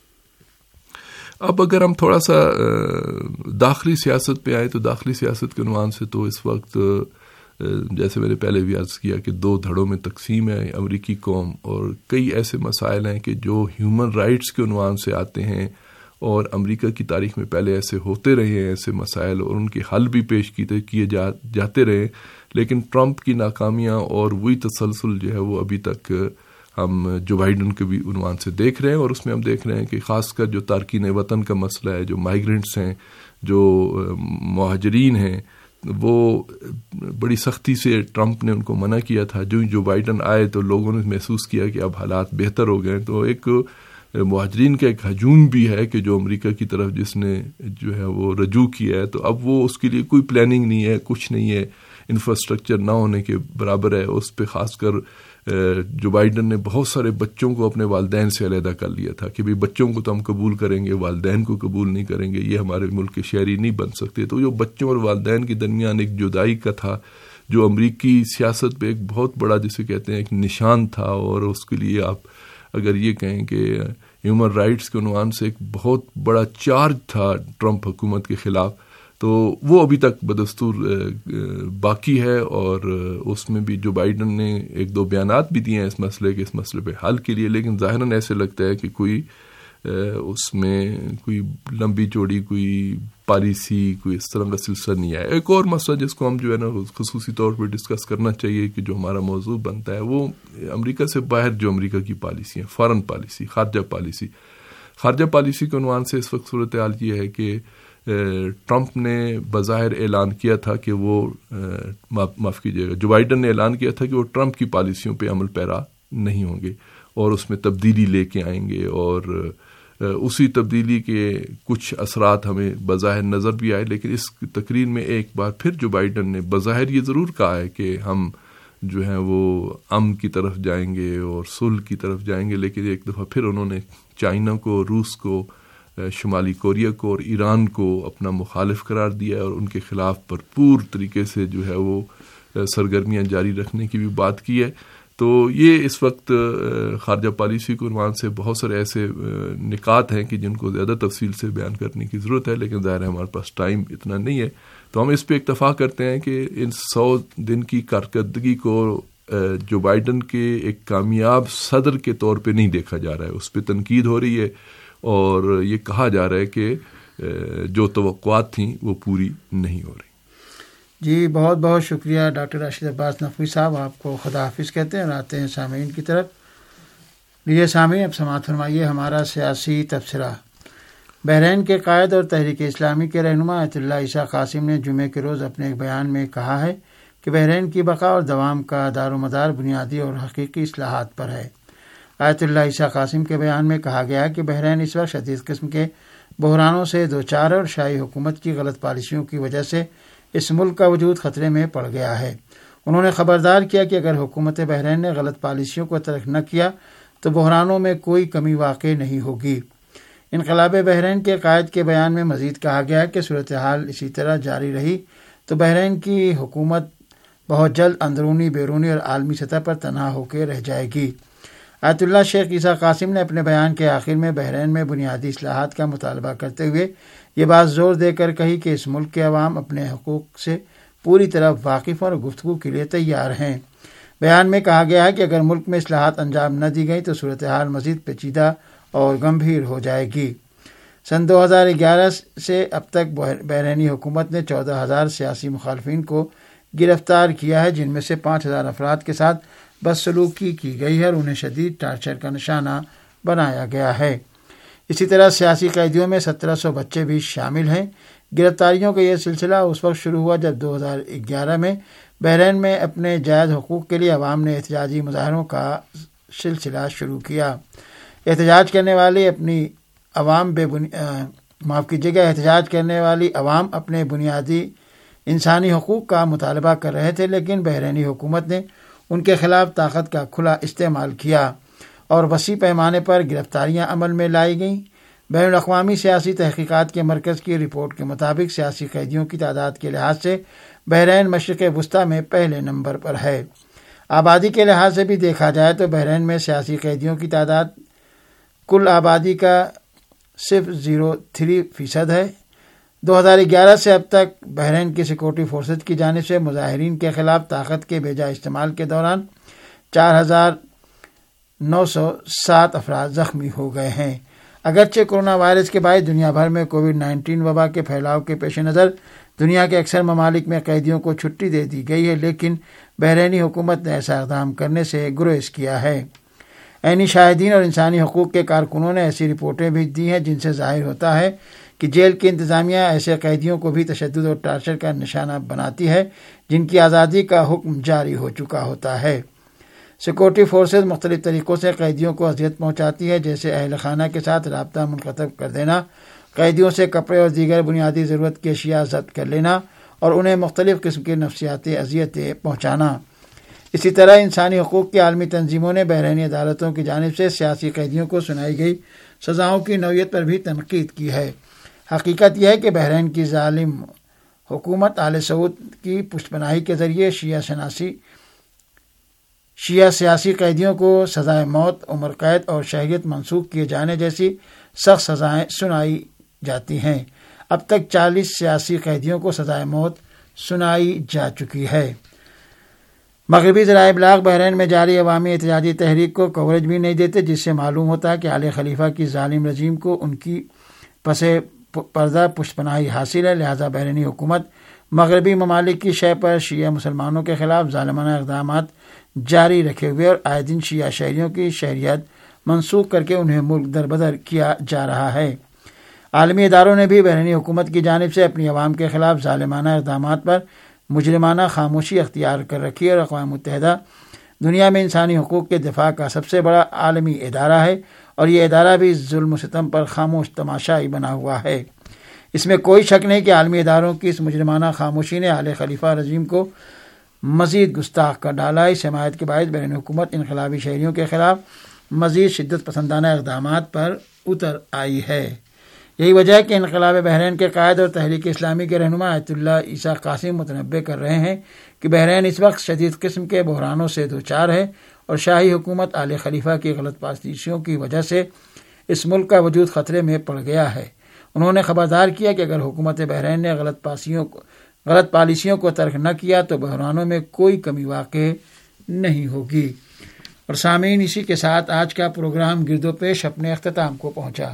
اب اگر ہم تھوڑا سا داخلی سیاست پہ آئے تو داخلی سیاست کے عنوان سے تو اس وقت جیسے میں نے پہلے بھی عرض کیا کہ 2 دھڑوں میں تقسیم ہے امریکی قوم، اور کئی ایسے مسائل ہیں کہ جو ہیومن رائٹس کے عنوان سے آتے ہیں اور امریکہ کی تاریخ میں پہلے ایسے ہوتے رہے ہیں ایسے مسائل، اور ان کے حل بھی پیش کیے جاتے رہے. لیکن ٹرمپ کی ناکامیاں اور وہی تسلسل جو ہے وہ ابھی تک ہم جو بائیڈن کے بھی عنوان سے دیکھ رہے ہیں، اور اس میں ہم دیکھ رہے ہیں کہ خاص کر جو تارکین وطن کا مسئلہ ہے، جو مائیگرنٹس ہیں، جو مہاجرین ہیں، وہ بڑی سختی سے ٹرمپ نے ان کو منع کیا تھا. جو بائیڈن آئے تو لوگوں نے محسوس کیا کہ اب حالات بہتر ہو گئے. تو ایک مہاجرین کا ایک ہجوم بھی ہے کہ جو امریکہ کی طرف جس نے جو ہے وہ رجوع کیا ہے، تو اب وہ اس کے لیے کوئی پلاننگ نہیں ہے، کچھ نہیں ہے، انفراسٹرکچر نہ ہونے کے برابر ہے. اس پہ خاص کر جو بائیڈن نے بہت سارے بچوں کو اپنے والدین سے علیحدہ کر لیا تھا کہ بھی بچوں کو تو ہم قبول کریں گے، والدین کو قبول نہیں کریں گے، یہ ہمارے ملک کے شہری نہیں بن سکتے. تو جو بچوں اور والدین کے درمیان ایک جدائی کا تھا، جو امریکی سیاست پہ ایک بہت بڑا جسے کہتے ہیں ایک نشان تھا، اور اس کے لیے آپ اگر یہ کہیں کہ ہیومن رائٹس کے عنوان سے ایک بہت بڑا چارج تھا ٹرمپ حکومت کے خلاف، تو وہ ابھی تک بدستور باقی ہے. اور اس میں بھی جو بائیڈن نے 1-2 بیانات بھی دیے ہیں اس مسئلے پہ حل کے لیے، لیکن ظاہراً ایسے لگتا ہے کہ کوئی اس میں کوئی لمبی چوڑی کوئی پالیسی کوئی اس طرح کا سلسلہ نہیں ہے. ایک اور مسئلہ جس کو ہم جو ہے نا خصوصی طور پہ ڈسکس کرنا چاہیے کہ جو ہمارا موضوع بنتا ہے، وہ امریکہ سے باہر جو امریکہ کی پالیسی ہیں، فارن پالیسی، خارجہ پالیسی کے عنوان سے اس وقت صورتحال یہ ہے کہ ٹرمپ نے بظاہر اعلان کیا تھا کہ وہ معاف کیجیے گا، جو بائیڈن نے اعلان کیا تھا کہ وہ ٹرمپ کی پالیسیوں پہ عمل پیرا نہیں ہوں گے اور اس میں تبدیلی لے کے آئیں گے. اور اسی تبدیلی کے کچھ اثرات ہمیں بظاہر نظر بھی آئے. لیکن اس تقریر میں ایک بار پھر جو بائیڈن نے بظاہر یہ ضرور کہا ہے کہ ہم جو ہیں وہ امن کی طرف جائیں گے اور صلح کی طرف جائیں گے، لیکن ایک دفعہ پھر انہوں نے چائنا کو، روس کو، شمالی کوریا کو اور ایران کو اپنا مخالف قرار دیا ہے، اور ان کے خلاف بھرپور طریقے سے جو ہے وہ سرگرمیاں جاری رکھنے کی بھی بات کی ہے. تو یہ اس وقت خارجہ پالیسی کے عنوان سے بہت سارے ایسے نکات ہیں کہ جن کو زیادہ تفصیل سے بیان کرنے کی ضرورت ہے، لیکن ظاہر ہے ہمارے پاس ٹائم اتنا نہیں ہے. تو ہم اس پہ اکتفا کرتے ہیں کہ ان 100 دن کی کارکردگی کو جو بائیڈن کے ایک کامیاب صدر کے طور پہ نہیں دیکھا جا رہا ہے، اس پہ تنقید ہو رہی ہے اور یہ کہا جا رہا ہے کہ جو توقعات تھیں وہ پوری نہیں ہو رہی. جی بہت بہت شکریہ ڈاکٹر راشد عباس نقوی صاحب، آپ کو خدا حافظ کہتے ہیں اور آتے ہیں سامعین کی طرف. لیجیے سامعین، اب سماعت فرمائیے ہمارا سیاسی تبصرہ. بحرین کے قائد اور تحریک اسلامی کے رہنما آیت اللہ عیسیٰ قاسم نے جمعے کے روز اپنے ایک بیان میں کہا ہے کہ بحرین کی بقا اور دوام کا دار و مدار بنیادی اور حقیقی اصلاحات پر ہے. آیت اللہ عیسیٰ قاسم کے بیان میں کہا گیا کہ بحرین اس وقت شدید قسم کے بحرانوں سے دوچار اور شاہی حکومت کی غلط پالیسیوں کی وجہ سے اس ملک کا وجود خطرے میں پڑ گیا ہے. انہوں نے خبردار کیا کہ اگر حکومت بحرین نے غلط پالیسیوں کو ترک نہ کیا تو بحرانوں میں کوئی کمی واقع نہیں ہوگی. انقلاب بحرین کے قائد کے بیان میں مزید کہا گیا کہ صورتحال اسی طرح جاری رہی تو بحرین کی حکومت بہت جلد اندرونی، بیرونی اور عالمی سطح پر تنہا ہو کے رہ جائے گی. آیت اللہ شیخ عیسیٰ قاسم نے اپنے بیان کے آخر میں بحرین میں بنیادی اصلاحات کا مطالبہ کرتے ہوئے یہ بات زور دے کر کہی کہ اس ملک کے عوام اپنے حقوق سے پوری طرح واقف اور گفتگو کے لیے تیار ہیں. بیان میں کہا گیا ہے کہ اگر ملک میں اصلاحات انجام نہ دی گئی تو صورتحال مزید پیچیدہ اور گمبھیر ہو جائے گی. سن 2011 سے اب تک بحرینی حکومت نے 14,000 سیاسی مخالفین کو گرفتار کیا ہے، جن میں سے 5,000 افراد کے ساتھ بدسلوکی کی گئی ہے اور انہیں شدید ٹارچر کا نشانہ بنایا گیا ہے. اسی طرح سیاسی قیدیوں میں 1700 بچے بھی شامل ہیں. گرفتاریوں کا یہ سلسلہ اس وقت شروع ہوا جب 2011 میں بحرین میں اپنے جائز حقوق کے لیے عوام نے احتجاجی مظاہروں کا سلسلہ شروع کیا۔ احتجاج کرنے والی عوام اپنے بنیادی انسانی حقوق کا مطالبہ کر رہے تھے، لیکن بحرینی حکومت نے ان کے خلاف طاقت کا کھلا استعمال کیا اور وسیع پیمانے پر گرفتاریاں عمل میں لائی گئیں۔ بین الاقوامی سیاسی تحقیقات کے مرکز کی رپورٹ کے مطابق سیاسی قیدیوں کی تعداد کے لحاظ سے بحرین مشرق وسطیٰ میں پہلے نمبر پر ہے۔ آبادی کے لحاظ سے بھی دیکھا جائے تو بحرین میں سیاسی قیدیوں کی تعداد کل آبادی کا صرف 0.3% ہے۔ 2011 سے اب تک بحرین کی سیکورٹی فورسز کی جانب سے مظاہرین کے خلاف طاقت کے بے جا استعمال کے دوران 4,907 افراد زخمی ہو گئے ہیں۔ اگرچہ کورونا وائرس کے باعث دنیا بھر میں کووڈ-19 وبا کے پھیلاؤ کے پیش نظر دنیا کے اکثر ممالک میں قیدیوں کو چھٹی دے دی گئی ہے، لیکن بحرینی حکومت نے ایسا اقدام کرنے سے گریز کیا ہے۔ عینی شاہدین اور انسانی حقوق کے کارکنوں نے ایسی رپورٹیں بھی دی ہیں جن سے ظاہر ہوتا ہے کہ جیل کی انتظامیہ ایسے قیدیوں کو بھی تشدد اور ٹارچر کا نشانہ بناتی ہے جن کی آزادی کا حکم جاری ہو چکا ہوتا ہے۔ سیکورٹی فورسز مختلف طریقوں سے قیدیوں کو اذیت پہنچاتی ہے، جیسے اہل خانہ کے ساتھ رابطہ منقطع کر دینا، قیدیوں سے کپڑے اور دیگر بنیادی ضرورت کی اشیاء ضبط کر لینا اور انہیں مختلف قسم کی نفسیاتی اذیتیں پہنچانا۔ اسی طرح انسانی حقوق کی عالمی تنظیموں نے بحرینی عدالتوں کی جانب سے سیاسی قیدیوں کو سنائی گئی سزاؤں کی نوعیت پر بھی تنقید کی ہے۔ حقیقت یہ ہے کہ بحرین کی ظالم حکومت آل سعود کی پشت پناہی کے ذریعے شیعہ سیاسی قیدیوں کو سزائے موت، عمر قید اور شہریت منسوخ کیے جانے جیسی سخت سزائیں سنائی جاتی ہیں۔ اب تک 40 سیاسی قیدیوں کو سزائے موت سنائی جا چکی ہے۔ مغربی ذرائع ابلاغ بحرین میں جاری عوامی احتجاجی تحریک کو کوریج بھی نہیں دیتے، جس سے معلوم ہوتا ہے کہ آل خلیفہ کی ظالم رجیم کو ان کی پس پردہ پشت پناہی حاصل ہے، لہذا بحرینی حکومت مغربی ممالک کی شہ پر شیعہ مسلمانوں کے خلاف ظالمانہ اقدامات جاری رکھے ہوئے اور آئے دن شیعہ شہریوں کی شہریت منسوخ کر کے انہیں ملک در بدر کیا جا رہا ہے۔ عالمی اداروں نے بھی بحرینی حکومت کی جانب سے اپنی عوام کے خلاف ظالمانہ اقدامات پر مجرمانہ خاموشی اختیار کر رکھی ہے اور اقوام متحدہ دنیا میں انسانی حقوق کے دفاع کا سب سے بڑا عالمی ادارہ ہے اور یہ ادارہ بھی ظلم و ستم پر خاموش تماشائی بنا ہوا ہے۔ اس میں کوئی شک نہیں کہ عالمی اداروں کی اس مجرمانہ خاموشی نے آل خلیفہ رجیم کو مزید گستاخ کر ڈالا ہے۔ اس حمایت کے باعث بحرین حکومت انقلابی شہریوں کے خلاف مزید شدت پسندانہ اقدامات پر اتر آئی ہے۔ یہی وجہ ہے کہ انقلاب بحرین کے قائد اور تحریک اسلامی کے رہنما آیت اللہ عیسیٰ قاسم متنبع کر رہے ہیں کہ بحرین اس وقت شدید قسم کے بحرانوں سے دوچار ہے اور شاہی حکومت آل خلیفہ کی غلط پالیسیوں کی وجہ سے اس ملک کا وجود خطرے میں پڑ گیا ہے۔ انہوں نے خبردار کیا کہ اگر حکومت بحرین نے غلط پالیسیوں کو ترک نہ کیا تو بحرانوں میں کوئی کمی واقع نہیں ہوگی۔ اور سامعین، اسی کے ساتھ آج کا پروگرام گرد و پیش اپنے اختتام کو پہنچا۔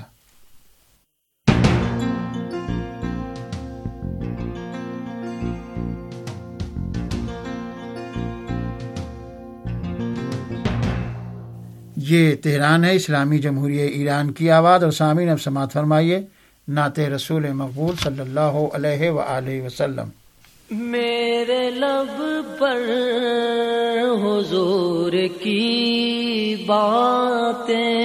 یہ تہران ہے، اسلامی جمہوریہ ایران کی آواز۔ اور سامعین اب سماعت فرمائیے نعت رسول مقبول صلی اللہ علیہ وآلہ وسلم۔ میرے لب پر حضور کی باتیں،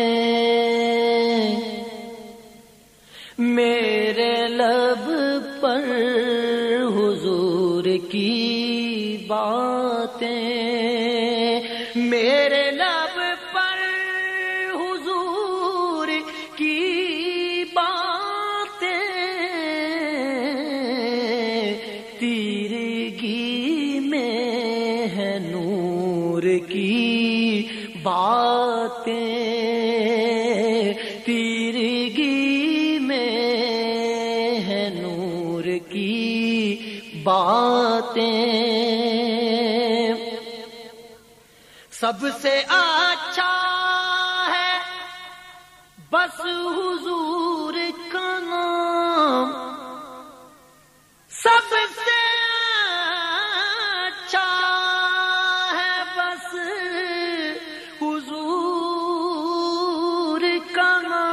میرے لب پر حضور کی باتیں، میرے لب پر حضور کی باتیں، تیرگی میں ہے نور کی باتیں، تیرگی میں ہے نور کی باتیں۔ سب سے اچھا ہے بس حضور کا نام، سب سے اچھا ہے بس حضور کا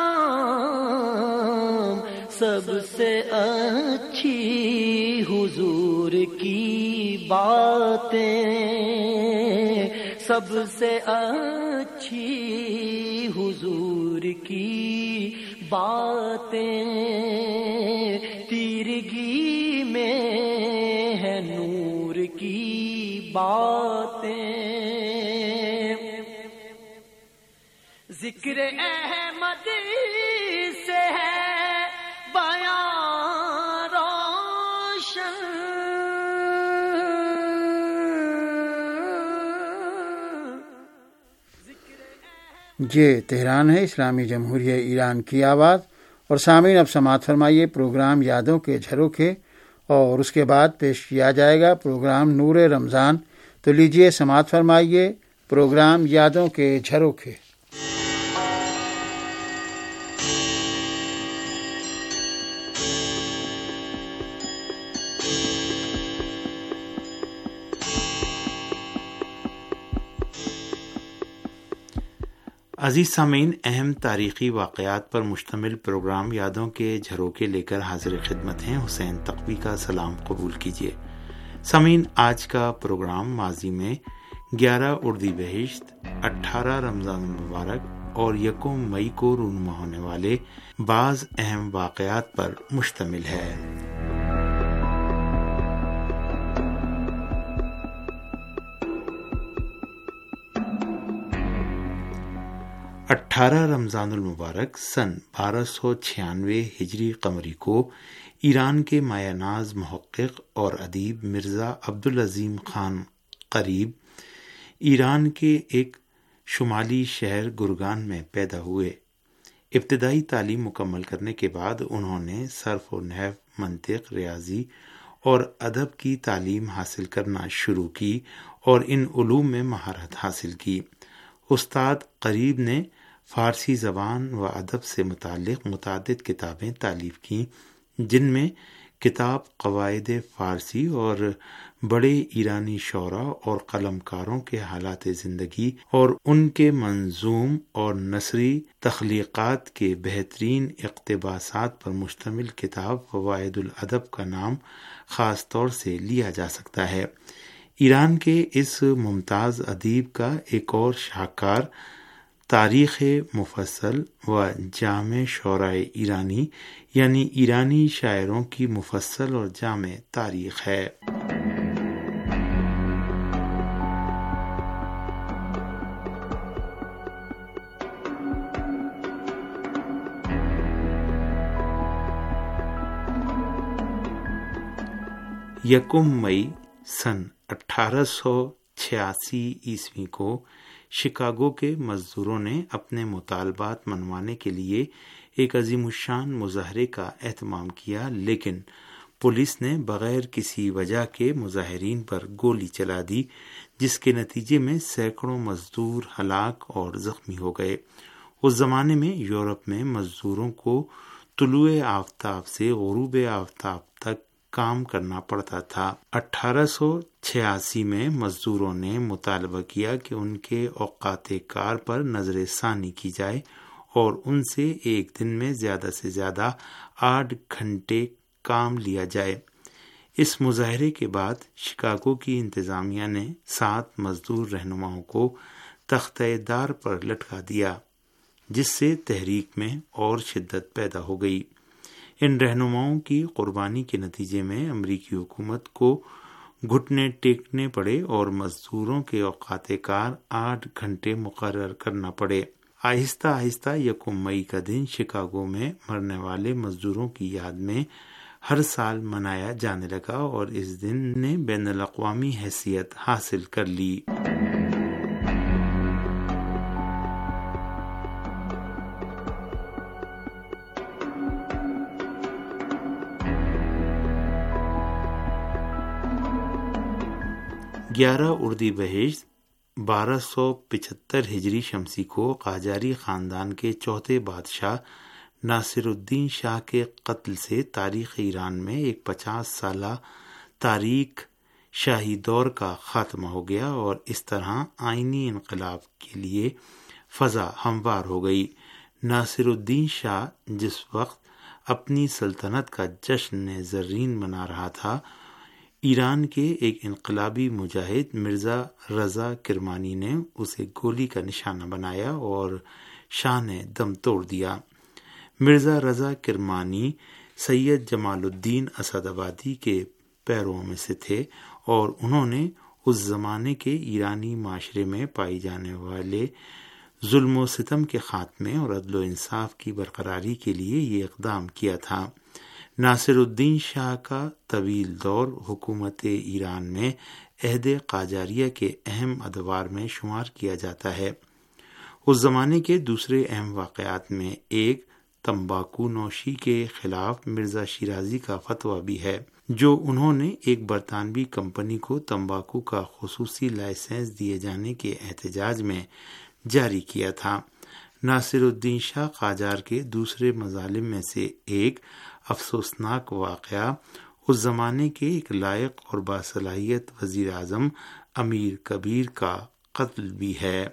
نام، سب سے اچھی حضور کی باتیں، سب سے اچھی حضور کی باتیں، تیرگی میں ہے نور کی باتیں، ذکر احمد سے ہے بیان روشن، یہ تہران ہے، اسلامی جمہوریہ ایران کی آواز۔ اور سامعین اب سماعت فرمائیے پروگرام یادوں کے جھروکے، اور اس کے بعد پیش کیا جائے گا پروگرام نور رمضان۔ تو لیجئے سماعت فرمائیے پروگرام یادوں کے جھروکے۔ عزیز سامعین، اہم تاریخی واقعات پر مشتمل پروگرام یادوں کے جھروکے لے کر حاضر خدمت ہیں۔ حسین تقوی کا سلام قبول کیجیے۔ سامعین، آج کا پروگرام ماضی میں 11 اردیبہشت، 18 رمضان المبارک اور 1 مئی کو رونما ہونے والے بعض اہم واقعات پر مشتمل ہے۔ 18 رمضان المبارک سن 1296 ہجری قمری کو ایران کے مایہ ناز محقق اور ادیب مرزا عبدالعظیم خان قریب ایران کے ایک شمالی شہر گرگان میں پیدا ہوئے۔ ابتدائی تعلیم مکمل کرنے کے بعد انہوں نے صرف و نحو، منطق، ریاضی اور ادب کی تعلیم حاصل کرنا شروع کی اور ان علوم میں مہارت حاصل کی۔ استاد قریب نے فارسی زبان و ادب سے متعلق متعدد کتابیں تالیف کیں، جن میں کتاب قواعد فارسی اور بڑے ایرانی شعراء اور قلم کاروں کے حالات زندگی اور ان کے منظوم اور نثری تخلیقات کے بہترین اقتباسات پر مشتمل کتاب قواعد الادب کا نام خاص طور سے لیا جا سکتا ہے۔ ایران کے اس ممتاز ادیب کا ایک اور شاہکار تاریخ مفصل و جامع شعراء ایرانی یعنی ایرانی شاعروں کی مفصل اور جامع تاریخ ہے۔ یکم مئی سن 1886 عیسوی کو شکاگو کے مزدوروں نے اپنے مطالبات منوانے کے لیے ایک عظیم الشان مظاہرے کا اہتمام کیا، لیکن پولیس نے بغیر کسی وجہ کے مظاہرین پر گولی چلا دی، جس کے نتیجے میں سینکڑوں مزدور ہلاک اور زخمی ہو گئے۔ اس زمانے میں یورپ میں مزدوروں کو طلوع آفتاب سے غروب آفتاب تک کام کرنا پڑتا تھا۔ 1886 میں مزدوروں نے مطالبہ کیا کہ ان کے اوقات کار پر نظر ثانی کی جائے اور ان سے ایک دن میں زیادہ سے زیادہ 8 گھنٹے کام لیا جائے۔ اس مظاہرے کے بعد شکاگو کی انتظامیہ نے 7 مزدور رہنماؤں کو تختہ دار پر لٹکا دیا، جس سے تحریک میں اور شدت پیدا ہو گئی۔ ان رہنماؤں کی قربانی کے نتیجے میں امریکی حکومت کو گھٹنے ٹیکنے پڑے اور مزدوروں کے اوقات کار 8 گھنٹے مقرر کرنا پڑے۔ آہستہ آہستہ 1 مئی کا دن شکاگو میں مرنے والے مزدوروں کی یاد میں ہر سال منایا جانے لگا اور اس دن نے بین الاقوامی حیثیت حاصل کر لی۔ گیارہ اردیبہشت 1275 ہجری شمسی کو قاجاری خاندان کے چوتھے بادشاہ ناصر الدین شاہ کے قتل سے تاریخ ایران میں ایک 50 سالہ تاریک شاہی دور کا خاتمہ ہو گیا اور اس طرح آئینی انقلاب کے لیے فضا ہموار ہو گئی۔ ناصر الدین شاہ جس وقت اپنی سلطنت کا جشن زرین منا رہا تھا، ایران کے ایک انقلابی مجاہد مرزا رضا کرمانی نے اسے گولی کا نشانہ بنایا اور شاہ نے دم توڑ دیا۔ مرزا رضا کرمانی سید جمال الدین اسد آبادی کے پیروں میں سے تھے اور انہوں نے اس زمانے کے ایرانی معاشرے میں پائی جانے والے ظلم و ستم کے خاتمے اور عدل و انصاف کی برقراری کے لیے یہ اقدام کیا تھا۔ ناصر الدین شاہ کا طویل دور حکومت ایران میں عہد قاجاریہ کے اہم ادوار میں شمار کیا جاتا ہے۔ اس زمانے کے دوسرے اہم واقعات میں ایک تمباکو نوشی کے خلاف مرزا شیرازی کا فتویٰ بھی ہے، جو انہوں نے ایک برطانوی کمپنی کو تمباکو کا خصوصی لائسنس دیے جانے کے احتجاج میں جاری کیا تھا۔ ناصر الدین شاہ قاجار کے دوسرے مظالم میں سے ایک افسوسناک واقعہ اس زمانے کے ایک لائق اور باصلاحیت وزیر اعظم امیر کبیر کا قتل بھی ہے۔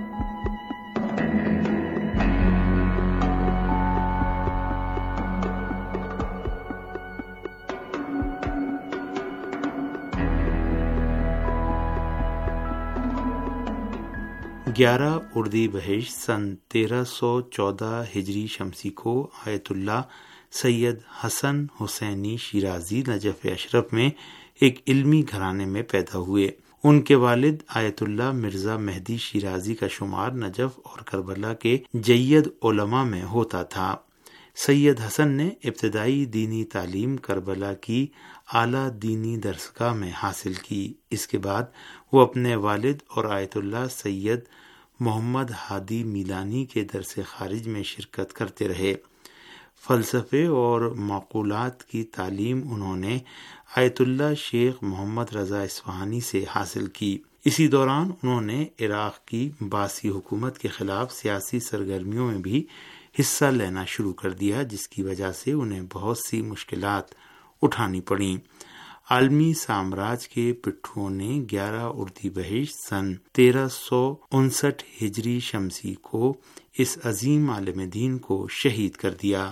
گیارہ اردیبہشت سن 1314 ہجری شمسی کو آیت اللہ سید حسن حسینی شیرازی نجف اشرف میں ایک علمی گھرانے میں پیدا ہوئے۔ ان کے والد آیت اللہ مرزا مہدی شیرازی کا شمار نجف اور کربلا کے جید علماء میں ہوتا تھا۔ سید حسن نے ابتدائی دینی تعلیم کربلا کی اعلیٰ دینی درسگاہ میں حاصل کی۔ اس کے بعد وہ اپنے والد اور آیت اللہ سید محمد ہادی میلانی کے درس خارج میں شرکت کرتے رہے۔ فلسفے اور معقولات کی تعلیم انہوں نے آیت اللہ شیخ محمد رضا اصفہانی سے حاصل کی۔ اسی دوران انہوں نے عراق کی باسی حکومت کے خلاف سیاسی سرگرمیوں میں بھی حصہ لینا شروع کر دیا، جس کی وجہ سے انہیں بہت سی مشکلات اٹھانی پڑیں۔ عالمی سامراج کے پٹھوں نے 11 اردیبہشت سن 1359 ہجری شمسی کو اس عظیم عالم دین کو شہید کر دیا۔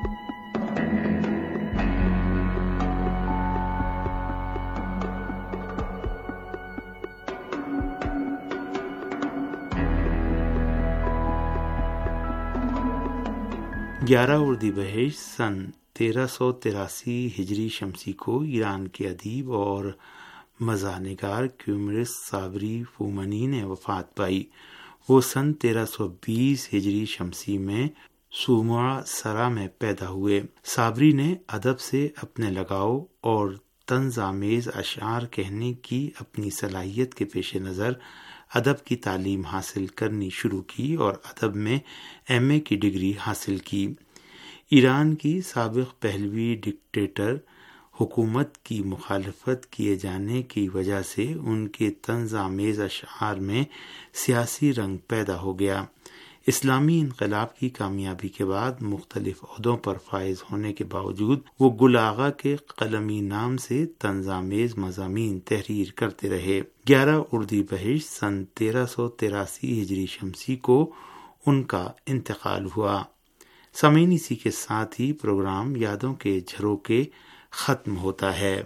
گیارہ اردیبہشت سن 1383 ہجری شمسی کو ایران کے ادیب اور مزاح نگار کیومرس صابری فومنی نے وفات پائی۔ وہ سن 1320 ہجری شمسی میں سومرا سرا میں پیدا ہوئے۔ صابری نے ادب سے اپنے لگاؤ اور طنز آمیز اشعار کہنے کی اپنی صلاحیت کے پیش نظر ادب کی تعلیم حاصل کرنی شروع کی اور ادب میں ایم اے کی ڈگری حاصل کی۔ ایران کی سابق پہلوی ڈکٹیٹر حکومت کی مخالفت کیے جانے کی وجہ سے ان کے طنز آمیز اشعار میں سیاسی رنگ پیدا ہو گیا۔ اسلامی انقلاب کی کامیابی کے بعد مختلف عہدوں پر فائز ہونے کے باوجود وہ گل آغا کے قلمی نام سے طنز آمیز مضامین تحریر کرتے رہے۔ 11 اردیبہشت سن 1383 ہجری شمسی کو ان کا انتقال ہوا۔ سامعین، اسی کے ساتھ ہی پروگرام یادوں کے جھروکے ختم ہوتا ہے۔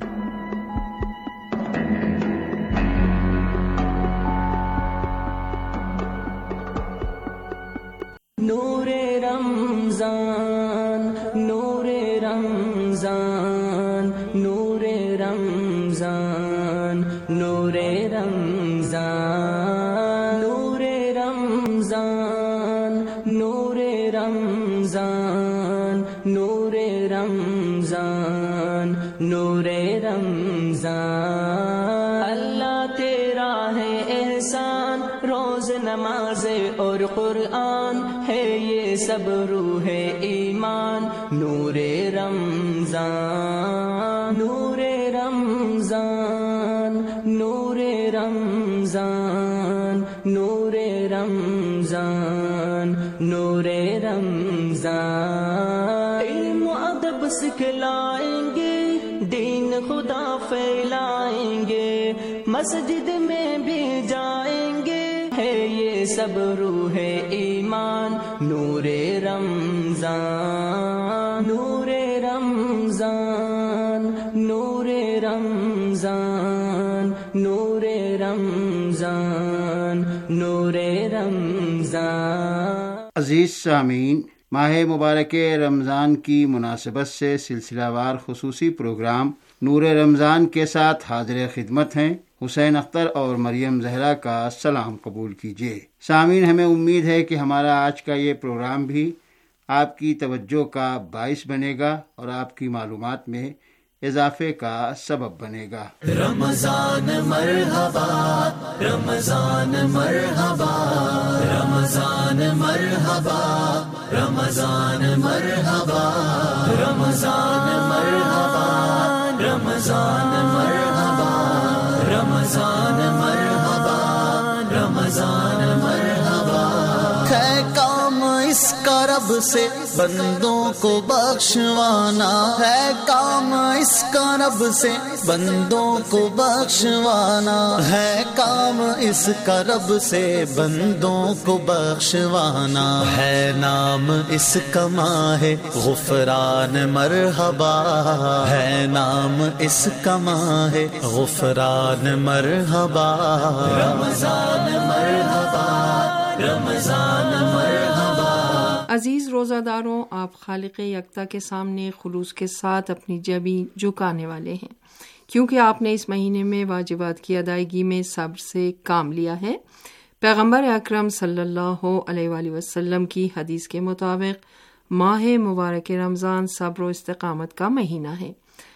نور رمضان نور رمضان نور رمضان نور رمضان نور رمضان نور رمضان نور رمضان نور رمضان اللہ تیرا ہے احسان، روز نماز اور قرآن ہے یہ سب روح ایمان، نور رمضان نور رمضان نور رمضان نور رمضان نور رمضان علم و ادب سکھلائیں گے، دین خدا پھیلائیں گے، مسجد میں بھی جائیں گے، ہے یہ سب روح ایمان، نور رمضان نور رمضان نور رمضان عزیز سامعین، ماہ مبارک رمضان کی مناسبت سے سلسلہ وار خصوصی پروگرام نور رمضان کے ساتھ حاضر خدمت ہیں حسین اختر اور مریم زہرا کا سلام قبول کیجیے۔ سامعین، ہمیں امید ہے کہ ہمارا آج کا یہ پروگرام بھی آپ کی توجہ کا باعث بنے گا اور آپ کی معلومات میں اضافے کا سبب بنے گا۔ رمضان مرحبا، رمضان مرحبا، رمضان مرحبا، رمضان مرحبا، رمضان مرحبا، رمضان مرحبا، رمضان مرحبا، رمضان مرحبا۔ ہے کام اس کا رب سے بندوں کو بخشوانا، ہے کام اس کا رب سے بندوں کو بخشوانا، ہے کام اس کا رب سے بندوں کو بخشوانا، ہے نام اس کا ماہ غفران مرحبا، ہے نام اس کا ماہ غفران مرحبا۔ رمضان مرحبا، رمضان مرحبا۔ عزیز روزہ داروں، آپ خالق یکتا کے سامنے خلوص کے ساتھ اپنی جبیں جھکانے والے ہیں، کیونکہ آپ نے اس مہینے میں واجبات کی ادائیگی میں صبر سے کام لیا ہے۔ پیغمبر اکرم صلی اللہ علیہ وآلہ وسلم کی حدیث کے مطابق ماہ مبارک رمضان صبر و استقامت کا مہینہ ہے۔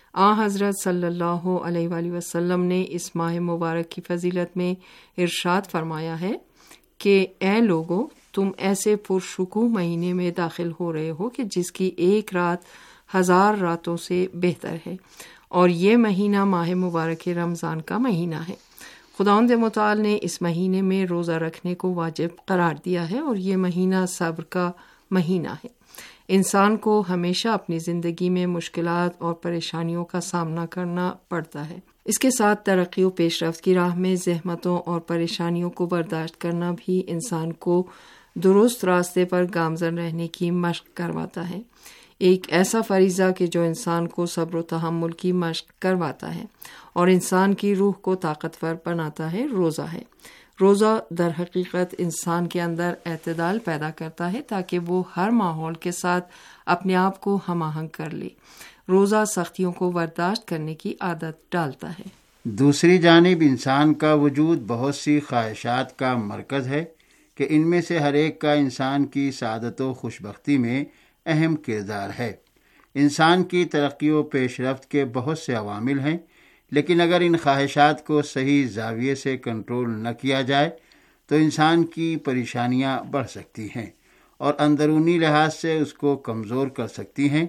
حضرت صلی اللہ علیہ وآلہ وسلم نے اس ماہ مبارک کی فضیلت میں ارشاد فرمایا ہے کہ اے لوگو، تم ایسے پرشکوہ مہینے میں داخل ہو رہے ہو کہ جس کی ایک رات 1000 راتوں سے بہتر ہے، اور یہ مہینہ ماہ مبارک رمضان کا مہینہ ہے۔ خداوند متعال نے اس مہینے میں روزہ رکھنے کو واجب قرار دیا ہے، اور یہ مہینہ صبر کا مہینہ ہے۔ انسان کو ہمیشہ اپنی زندگی میں مشکلات اور پریشانیوں کا سامنا کرنا پڑتا ہے۔ اس کے ساتھ ترقی و پیش رفت کی راہ میں زحمتوں اور پریشانیوں کو برداشت کرنا بھی انسان کو درست راستے پر گامزن رہنے کی مشق کرواتا ہے۔ ایک ایسا فریضہ کہ جو انسان کو صبر و تحمل کی مشق کرواتا ہے اور انسان کی روح کو طاقتور بناتا ہے، روزہ ہے۔ روزہ در حقیقت انسان کے اندر اعتدال پیدا کرتا ہے تاکہ وہ ہر ماحول کے ساتھ اپنے آپ کو ہم آہنگ کر لے۔ روزہ سختیوں کو برداشت کرنے کی عادت ڈالتا ہے۔ دوسری جانب انسان کا وجود بہت سی خواہشات کا مرکز ہے کہ ان میں سے ہر ایک کا انسان کی سعادت و خوشبختی میں اہم کردار ہے۔ انسان کی ترقی و پیش رفت کے بہت سے عوامل ہیں، لیکن اگر ان خواہشات کو صحیح زاویے سے کنٹرول نہ کیا جائے تو انسان کی پریشانیاں بڑھ سکتی ہیں اور اندرونی لحاظ سے اس کو کمزور کر سکتی ہیں۔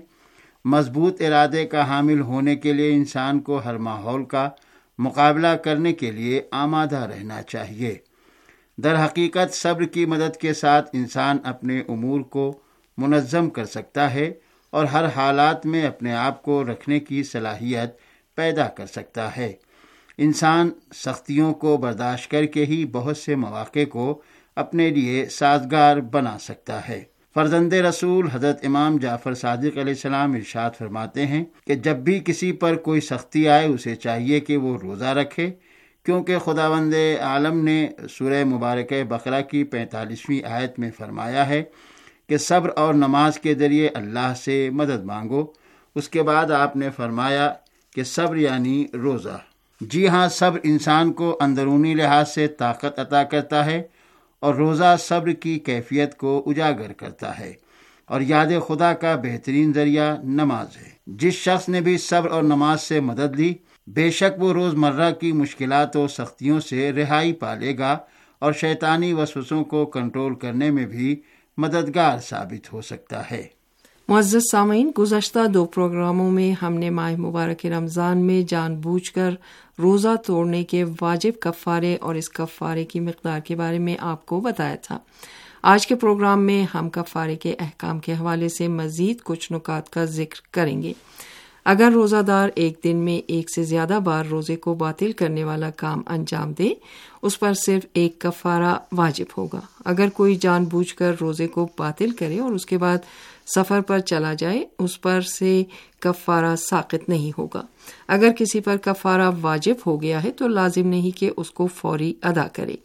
مضبوط ارادے کا حامل ہونے کے لیے انسان کو ہر ماحول کا مقابلہ کرنے کے لیے آمادہ رہنا چاہیے۔ در حقیقت صبر کی مدد کے ساتھ انسان اپنے امور کو منظم کر سکتا ہے اور ہر حالات میں اپنے آپ کو رکھنے کی صلاحیت پیدا کر سکتا ہے۔ انسان سختیوں کو برداشت کر کے ہی بہت سے مواقع کو اپنے لیے سازگار بنا سکتا ہے۔ فرزند رسول حضرت امام جعفر صادق علیہ السلام ارشاد فرماتے ہیں کہ جب بھی کسی پر کوئی سختی آئے اسے چاہیے کہ وہ روزہ رکھے، کیونکہ خداوند عالم نے سورہ مبارکہ بقرہ کی 45ویں آیت میں فرمایا ہے کہ صبر اور نماز کے ذریعے اللہ سے مدد مانگو۔ اس کے بعد آپ نے فرمایا کہ صبر یعنی روزہ۔ جی ہاں، صبر انسان کو اندرونی لحاظ سے طاقت عطا کرتا ہے اور روزہ صبر کی کیفیت کو اجاگر کرتا ہے، اور یاد خدا کا بہترین ذریعہ نماز ہے۔ جس شخص نے بھی صبر اور نماز سے مدد لی، بے شک وہ روزمرہ کی مشکلات و سختیوں سے رہائی پا لے گا اور شیطانی وسوسوں کو کنٹرول کرنے میں بھی مددگار ثابت ہو سکتا ہے۔ معزز سامعین، گزشتہ 2 پروگراموں میں ہم نے ماہ مبارک رمضان میں جان بوجھ کر روزہ توڑنے کے واجب کفارے اور اس کفارے کی مقدار کے بارے میں آپ کو بتایا تھا۔ آج کے پروگرام میں ہم کفارے کے احکام کے حوالے سے مزید کچھ نکات کا ذکر کریں گے۔ اگر روزہ دار ایک دن میں 1 سے زیادہ بار روزے کو باطل کرنے والا کام انجام دے، اس پر صرف ایک کفارہ واجب ہوگا۔ اگر کوئی جان بوجھ کر روزے کو باطل کرے اور اس کے بعد سفر پر چلا جائے، اس پر سے کفارہ ساقط نہیں ہوگا۔ اگر کسی پر کفارہ واجب ہو گیا ہے تو لازم نہیں کہ اس کو فوری ادا کرے،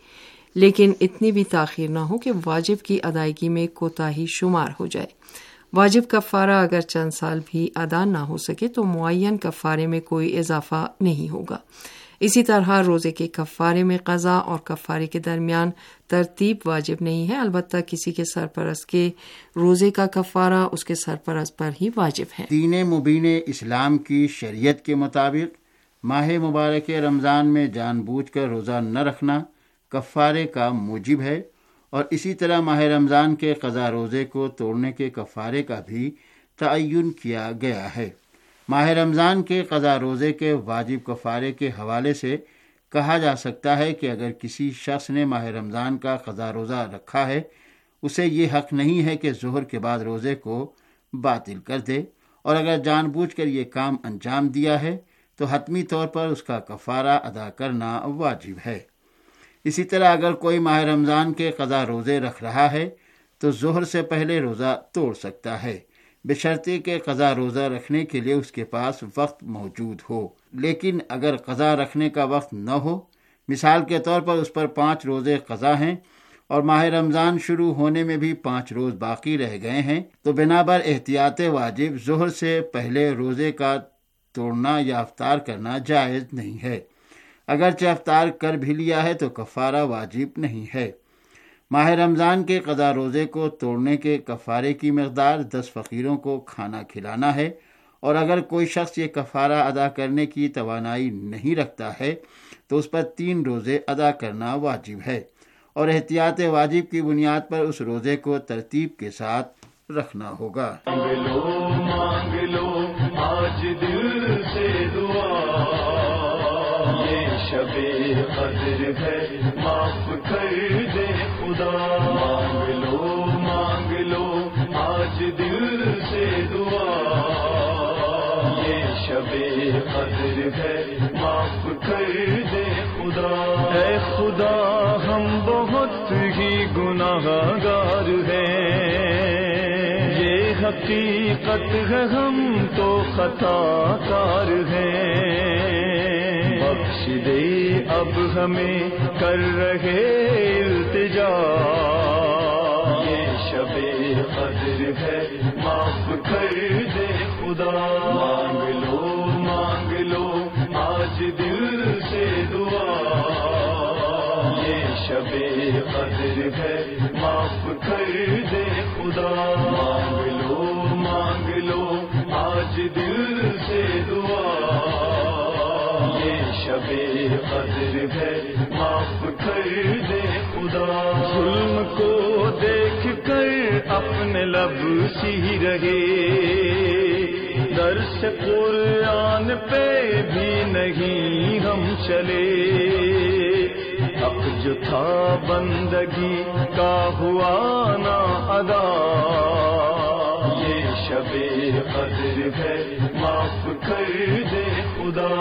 لیکن اتنی بھی تاخیر نہ ہو کہ واجب کی ادائیگی میں کوتاہی شمار ہو جائے۔ واجب کفارہ اگر چند سال بھی ادا نہ ہو سکے تو معین کفارے میں کوئی اضافہ نہیں ہوگا۔ اسی طرح روزے کے کفارے میں قضا اور کفارے کے درمیان ترتیب واجب نہیں ہے، البتہ کسی کے سرپرست کے روزے کا کفارہ اس کے سرپرست پر ہی واجب ہے۔ دین مبین اسلام کی شریعت کے مطابق ماہ مبارک رمضان میں جان بوجھ کر روزہ نہ رکھنا کفارے کا موجب ہے، اور اسی طرح ماہ رمضان کے قضا روزے کو توڑنے کے کفارے کا بھی تعین کیا گیا ہے۔ ماہ رمضان کے قضا روزے کے واجب کفارے کے حوالے سے کہا جا سکتا ہے کہ اگر کسی شخص نے ماہ رمضان کا قضا روزہ رکھا ہے، اسے یہ حق نہیں ہے کہ ظہر کے بعد روزے کو باطل کر دے، اور اگر جان بوجھ کر یہ کام انجام دیا ہے تو حتمی طور پر اس کا کفارہ ادا کرنا واجب ہے۔ اسی طرح اگر کوئی ماہ رمضان کے قضا روزے رکھ رہا ہے تو ظہر سے پہلے روزہ توڑ سکتا ہے، بشرطے کہ قضا روزہ رکھنے کے لیے اس کے پاس وقت موجود ہو۔ لیکن اگر قضا رکھنے کا وقت نہ ہو، مثال کے طور پر اس پر 5 روزے قضا ہیں اور ماہ رمضان شروع ہونے میں بھی 5 روز باقی رہ گئے ہیں، تو بنابر احتیاط واجب ظہر سے پہلے روزے کا توڑنا یا افطار کرنا جائز نہیں ہے۔ اگرچہ افطار کر بھی لیا ہے تو کفارہ واجب نہیں ہے۔ ماہ رمضان کے قضا روزے کو توڑنے کے کفارے کی مقدار 10 فقیروں کو کھانا کھلانا ہے، اور اگر کوئی شخص یہ کفارہ ادا کرنے کی توانائی نہیں رکھتا ہے تو اس پر 3 روزے ادا کرنا واجب ہے، اور احتیاط واجب کی بنیاد پر اس روزے کو ترتیب کے ساتھ رکھنا ہوگا۔ مانگ لو آج دل سے دعا، یہ شب قدر ہے معاف کر دے خدا۔ مانگ لو آج دل سے دعا، یہ شب قدر ہے معاف کر دے خدا۔ اے خدا ہم بہت ہی گناہ گار ہیں، یہ حقیقت ہے ہم تو خطا کار ہیں، بخش دے اب ہمیں کر رہے التجا، یہ شب قدر ہے معاف کر دے خدا۔ مانگ لو آج دل سے دعا، یہ شب قدر ہے معاف کر دے خدا۔ مانگ لو آج دل سے دعا، یہ شب قدر ہے معاف کر دے خدا۔ ظلم کو دیکھ کر اپنے لب سی رہے، درس قرآن پہ بھی نہیں ہم چلے، حق جو تھا بندگی کا ہوا نہ ادا، یہ شب قدر ہے معاف کر دے خدا۔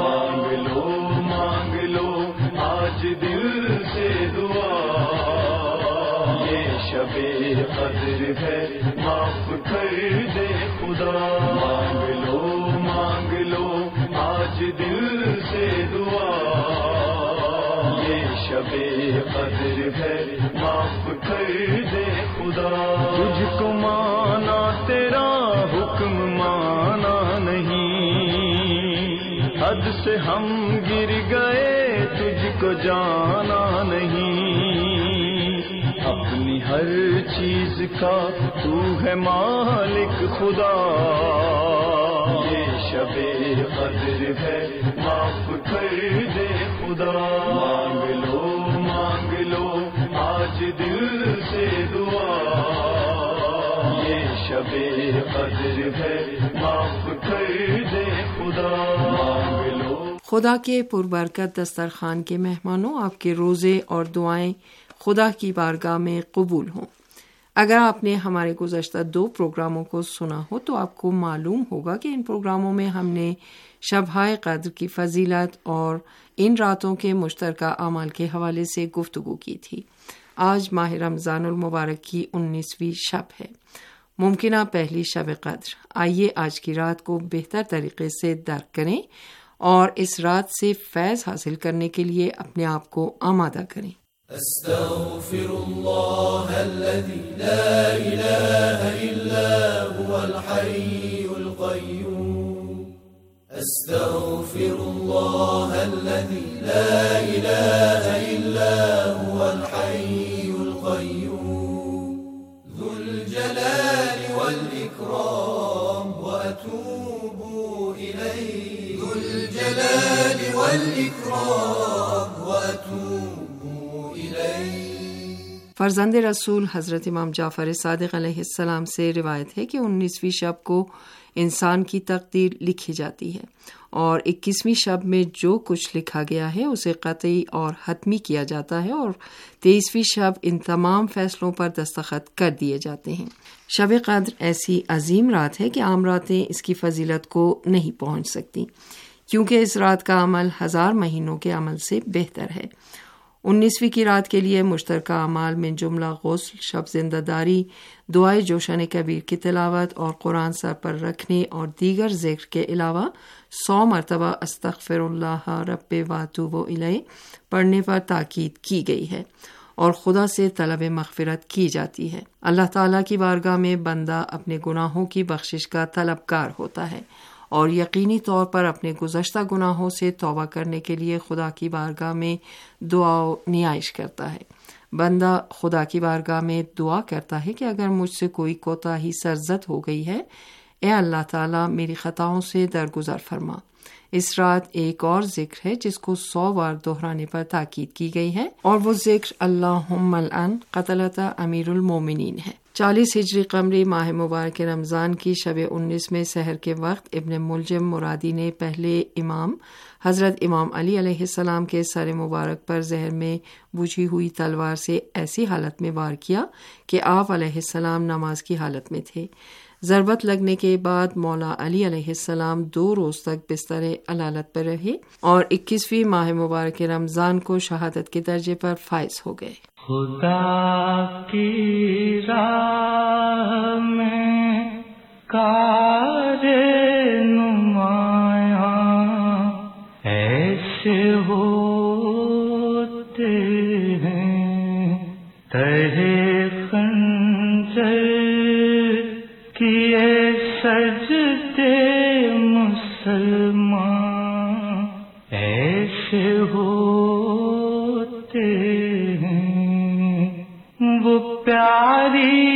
مانگ لو آج دل سے دعا، یہ شب قدر ہے معاف کر دے خدا۔ مانگ لو آج دل سے دعا، یہ شب قدر ہے معاف کر دے خدا۔ تجھ کو مانا تیرا حکم مانا نہیں، حد سے ہم گر گئے تجھ کو جانا نہیں، اپنی ہر چیز کا تو ہے مالک خدا، یہ شب قدر ہے معاف کر دے خدا۔ مانگ لو آج دل سے دعا، یہ شب قدر ہے معاف کر دے خدا۔ خدا کے پربرکت دسترخوان کے مہمانوں، آپ کے روزے اور دعائیں خدا کی بارگاہ میں قبول ہوں۔ اگر آپ نے ہمارے گزشتہ 2 پروگراموں کو سنا ہو تو آپ کو معلوم ہوگا کہ ان پروگراموں میں ہم نے شب-ے قدر کی فضیلت اور ان راتوں کے مشترکہ اعمال کے حوالے سے گفتگو کی تھی۔ آج ماہ رمضان المبارک کی 19ویں شب ہے، ممکنہ پہلی شب قدر۔ آئیے آج کی رات کو بہتر طریقے سے درک کریں اور اس رات سے فیض حاصل کرنے کے لیے اپنے آپ کو آمادہ کریں۔ استغفر الله الذي لا اله الا هو الحي القيوم استغفر الله الذي لا اله الا هو الحي القيوم ذو الجلال والاكرام واتوب اليه ذو الجلال والاكرام واتوب. فرزند رسول حضرت امام جعفر صادق علیہ السلام سے روایت ہے کہ 19ویں شب کو انسان کی تقدیر لکھی جاتی ہے اور 21ویں شب میں جو کچھ لکھا گیا ہے اسے قطعی اور حتمی کیا جاتا ہے اور 23ویں شب ان تمام فیصلوں پر دستخط کر دیے جاتے ہیں. شب قدر ایسی عظیم رات ہے کہ عام راتیں اس کی فضیلت کو نہیں پہنچ سکتی کیونکہ اس رات کا عمل 1000 مہینوں کے عمل سے بہتر ہے. 19ویں کی رات کے لیے مشترکہ اعمال میں جملہ غسل، شب زندہ داری، دعائے جوشن کبیر کی تلاوت اور قرآن سر پر رکھنے اور دیگر ذکر کے علاوہ 100 مرتبہ استغفر اللہ رب واتوب الیہ پڑھنے پر تاکید کی گئی ہے اور خدا سے طلب مغفرت کی جاتی ہے. اللہ تعالیٰ کی بارگاہ میں بندہ اپنے گناہوں کی بخشش کا طلبگار ہوتا ہے اور یقینی طور پر اپنے گزشتہ گناہوں سے توبہ کرنے کے لیے خدا کی بارگاہ میں دعا و نیائش کرتا ہے. بندہ خدا کی بارگاہ میں دعا کرتا ہے کہ اگر مجھ سے کوئی کوتاہی سرزد ہو گئی ہے، اے اللہ تعالیٰ میری خطاؤں سے درگزر فرما. اس رات ایک اور ذکر ہے جس کو 100 بار دہرانے پر تاکید کی گئی ہے اور وہ ذکر اللہم العن قتلۃ امیر المومنین ہے. 40 ہجری قمری ماہ مبارک رمضان کی شب 19 میں سحر کے وقت ابن ملجم مرادی نے پہلے امام حضرت امام علی علیہ السلام کے سر مبارک پر زہر میں بجھی ہوئی تلوار سے ایسی حالت میں وار کیا کہ آپ علیہ السلام نماز کی حالت میں تھے. ضربت لگنے کے بعد مولا علی علیہ السلام 2 روز تک بستر علالت پر رہے اور 21ویں ماہ مبارک رمضان کو شہادت کے درجے پر فائز ہو گئے. خدا کی راہ میں کار نمایاں ایسے ہوتے ہیں تہے خنجر کیے سجدے مسلمان ایسے ہوتے ہیں وہ پیاری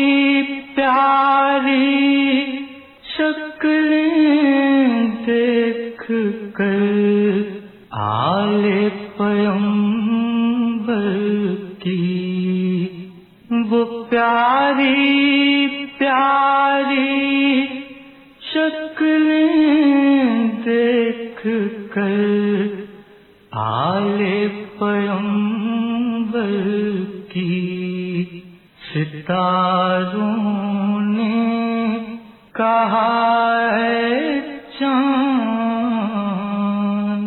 پیاری شکلیں دیکھ کر آل پیغمبر کی وہ پیاری پیاری شکلیں دیکھ کر آل پیغمبر کی ستاروں نے کہا ہے چاند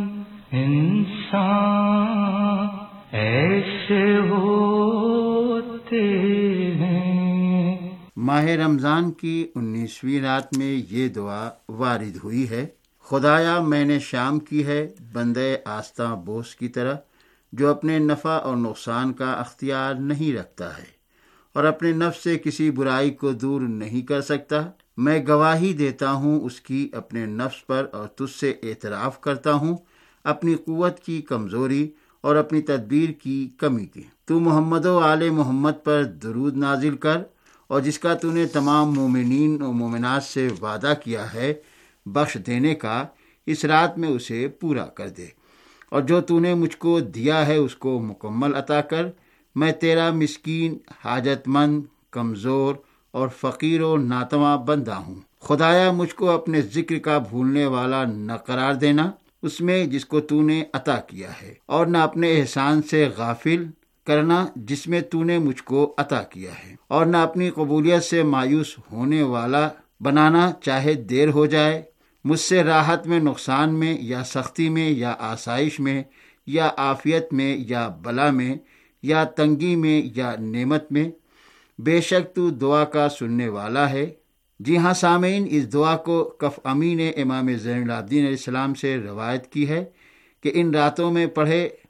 انسان ایسے ہوتے ہیں. ماہ رمضان کی 19ویں رات میں یہ دعا وارد ہوئی ہے: خدایا میں نے شام کی ہے بندے آستاں بوس کی طرح جو اپنے نفع اور نقصان کا اختیار نہیں رکھتا ہے اور اپنے نفس سے کسی برائی کو دور نہیں کر سکتا. میں گواہی دیتا ہوں اس کی اپنے نفس پر اور تجھ سے اعتراف کرتا ہوں اپنی قوت کی کمزوری اور اپنی تدبیر کی کمی کی. تو محمد و آل محمد پر درود نازل کر اور جس کا تو نے تمام مومنین و مومنات سے وعدہ کیا ہے بخش دینے کا، اس رات میں اسے پورا کر دے اور جو تو نے مجھ کو دیا ہے اس کو مکمل عطا کر. میں تیرا مسکین، حاجت مند، کمزور اور فقیر و ناتواں بندہ ہوں. خدایا مجھ کو اپنے ذکر کا بھولنے والا نہ قرار دینا اس میں جس کو تو نے عطا کیا ہے، اور نہ اپنے احسان سے غافل کرنا جس میں تو نے مجھ کو عطا کیا ہے، اور نہ اپنی قبولیت سے مایوس ہونے والا بنانا چاہے دیر ہو جائے. مجھ سے راحت میں، نقصان میں یا سختی میں یا آسائش میں یا عافیت میں یا بلا میں یا تنگی میں یا نعمت میں، بے شک تو دعا کا سننے والا ہے. جی ہاں سامعین، اس دعا کو کف امی نے امام زین العابدین علیہ السلام سے روایت کی ہے کہ ان راتوں میں پڑھے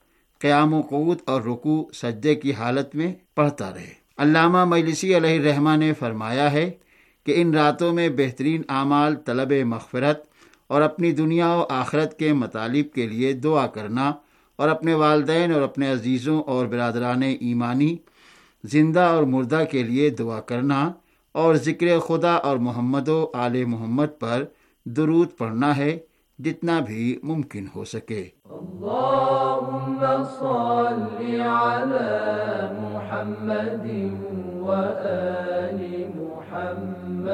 قیام و قعود اور رکوع سجدے کی حالت میں پڑھتا رہے۔ علامہ مجلسی علیہ الرحمہ نے فرمایا ہے کہ ان راتوں میں بہترین اعمال طلب مغفرت اور اپنی دنیا و آخرت کے مطالب کے لیے دعا کرنا اور اپنے والدین اور اپنے عزیزوں اور برادران ایمانی زندہ اور مردہ کے لیے دعا کرنا اور ذکر خدا اور محمد و آل محمد پر درود پڑھنا ہے جتنا بھی ممکن ہو سکے۔ اللہم صل علی محمد و آل محمد،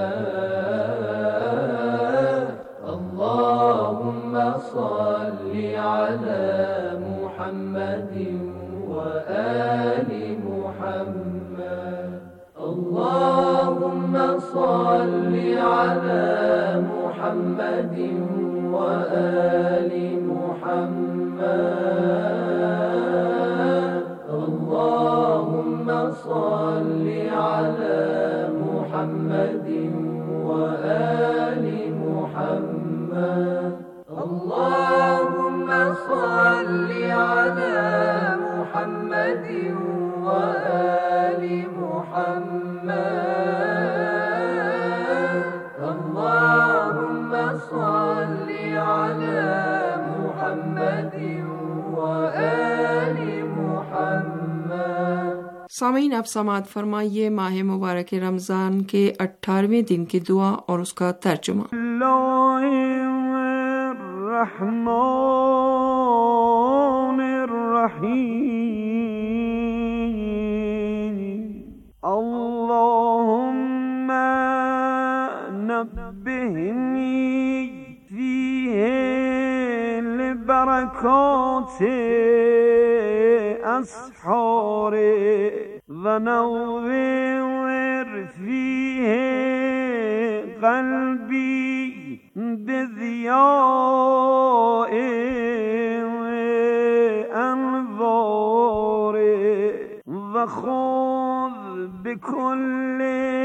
اللہم صل علی محمد و آل محمد، اللہم صل علی محمد وآل محمد، اللهم صل على محمد وآل محمد، اللهم صل على محمد وآل محمد، اللهم صل على محمد وآل محمد۔ سامعین، اب سماعت فرمائیے ماہ مبارک رمضان کے 18ویں دن کی دعا اور اس کا ترجمہ۔ الرحمن الرحیم، اللهم نبهني فيه لبركات أسحاره، ونور فيه قلبي بضياء أنواره، وخذ بكل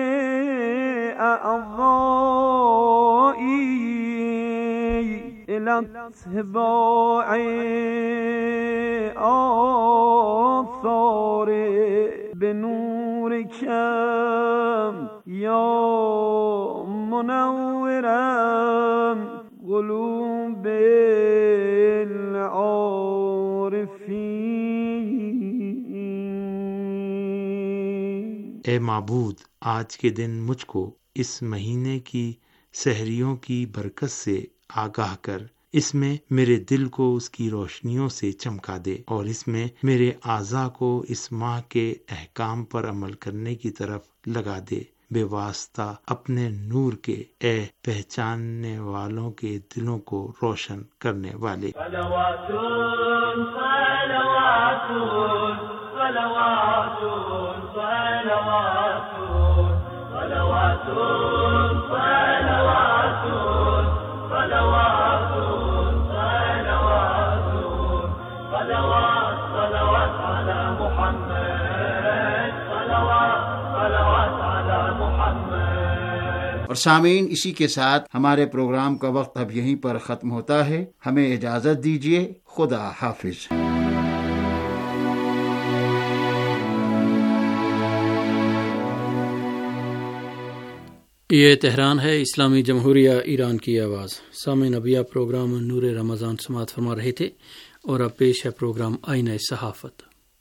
أعضائي إلى اتباع آثاره بنورك يا منورا قلوب العارفين۔ اے معبود، آج کے دن مجھ کو اس مہینے کی سحریوں کی برکت سے آگاہ کر، اس میں میرے دل کو اس کی روشنیوں سے چمکا دے، اور اس میں میرے اعضاء کو اس ماہ کے احکام پر عمل کرنے کی طرف لگا دے، بے واسطہ اپنے نور کے، اے پہچاننے والوں کے دلوں کو روشن کرنے والے۔ صلوات صلوات صلوات صلوات صلوات صلوات صلوات صلوات صلوات على محمد، صلوات صلوات على محمد۔ اور سامعین، اسی کے ساتھ ہمارے پروگرام کا وقت اب یہیں پر ختم ہوتا ہے۔ ہمیں اجازت دیجیے، خدا حافظ۔ یہ تہران ہے، اسلامی جمہوریہ ایران کی آواز۔ سامعین، ابھی آپ پروگرام نور رمضان سماعت فرما رہے تھے، اور اب پیش ہے پروگرام آئینہ صحافت۔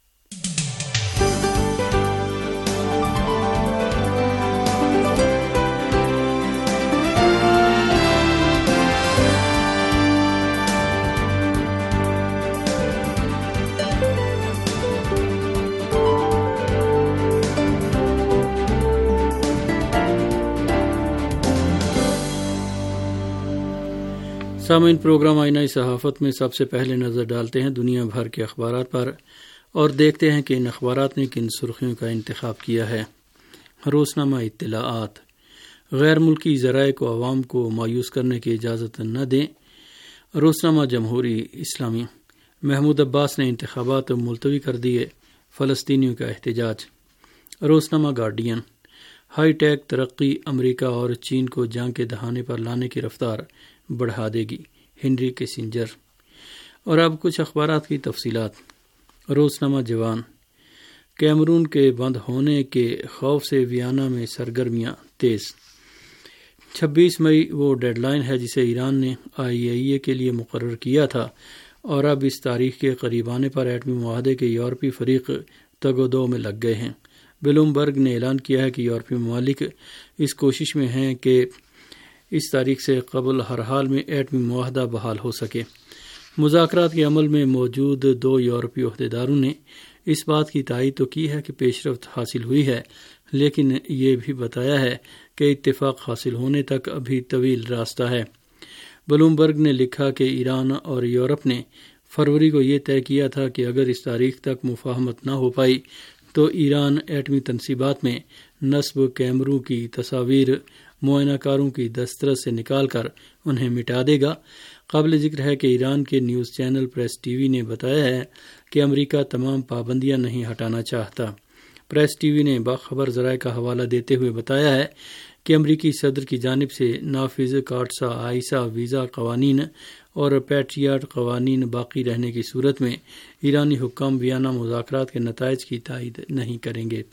سامعین، پروگرام آئینہ صحافت میں سب سے پہلے نظر ڈالتے ہیں دنیا بھر کے اخبارات پر، اور دیکھتے ہیں کہ ان اخبارات نے کن سرخیوں کا انتخاب کیا ہے۔ روزنامہ اطلاعات: غیر ملکی ذرائع کو عوام کو مایوس کرنے کی اجازت نہ دیں۔ روزنامہ جمہوری اسلامی: محمود عباس نے انتخابات ملتوی کر دیے، فلسطینیوں کا احتجاج۔ روزنامہ گارڈین: ہائی ٹیک ترقی امریکہ اور چین کو جنگ کے دہانے پر لانے کی رفتار بڑھا دے گی، ہنری کیسنجر۔ اور اب کچھ اخبارات کی تفصیلات۔ روزنامہ جوان، کیمرون کے بند ہونے کے خوف سے ویانا میں سرگرمیاں تیز۔ 26 مئی وہ ڈیڈ لائن ہے جسے ایران نے IAEA کے لیے مقرر کیا تھا، اور اب اس تاریخ کے قریب آنے پر ایٹمی معاہدے کے یورپی فریق تگ و دو میں لگ گئے ہیں۔ بلومبرگ نے اعلان کیا ہے کہ یورپی ممالک اس کوشش میں ہیں کہ اس تاریخ سے قبل ہر حال میں ایٹمی معاہدہ بحال ہو سکے۔ مذاکرات کے عمل میں موجود 2 یورپی عہدیداروں نے اس بات کی تائید تو کی ہے کہ پیش رفت حاصل ہوئی ہے، لیکن یہ بھی بتایا ہے کہ اتفاق حاصل ہونے تک ابھی طویل راستہ ہے۔ بلومبرگ نے لکھا کہ ایران اور یورپ نے فروری کو یہ طے کیا تھا کہ اگر اس تاریخ تک مفاہمت نہ ہو پائی تو ایران ایٹمی تنصیبات میں نصب کیمروں کی تصاویر معائنہ کاروں کی دسترس سے نکال کر انہیں مٹا دے گا۔ قابل ذکر ہے کہ ایران کے news channel press T V نے بتایا ہے کہ امریکہ تمام پابندیاں نہیں ہٹانا چاہتا۔ پریس ٹی وی نے باخبر ذرائع کا حوالہ دیتے ہوئے بتایا ہے کہ امریکی صدر کی جانب سے نافذ کاٹسا آئسا ویزا قوانین اور پیٹریاٹ قوانین باقی رہنے کی صورت میں ایرانی حکام ویانا مذاکرات کے نتائج کی تائید نہیں کریں گے۔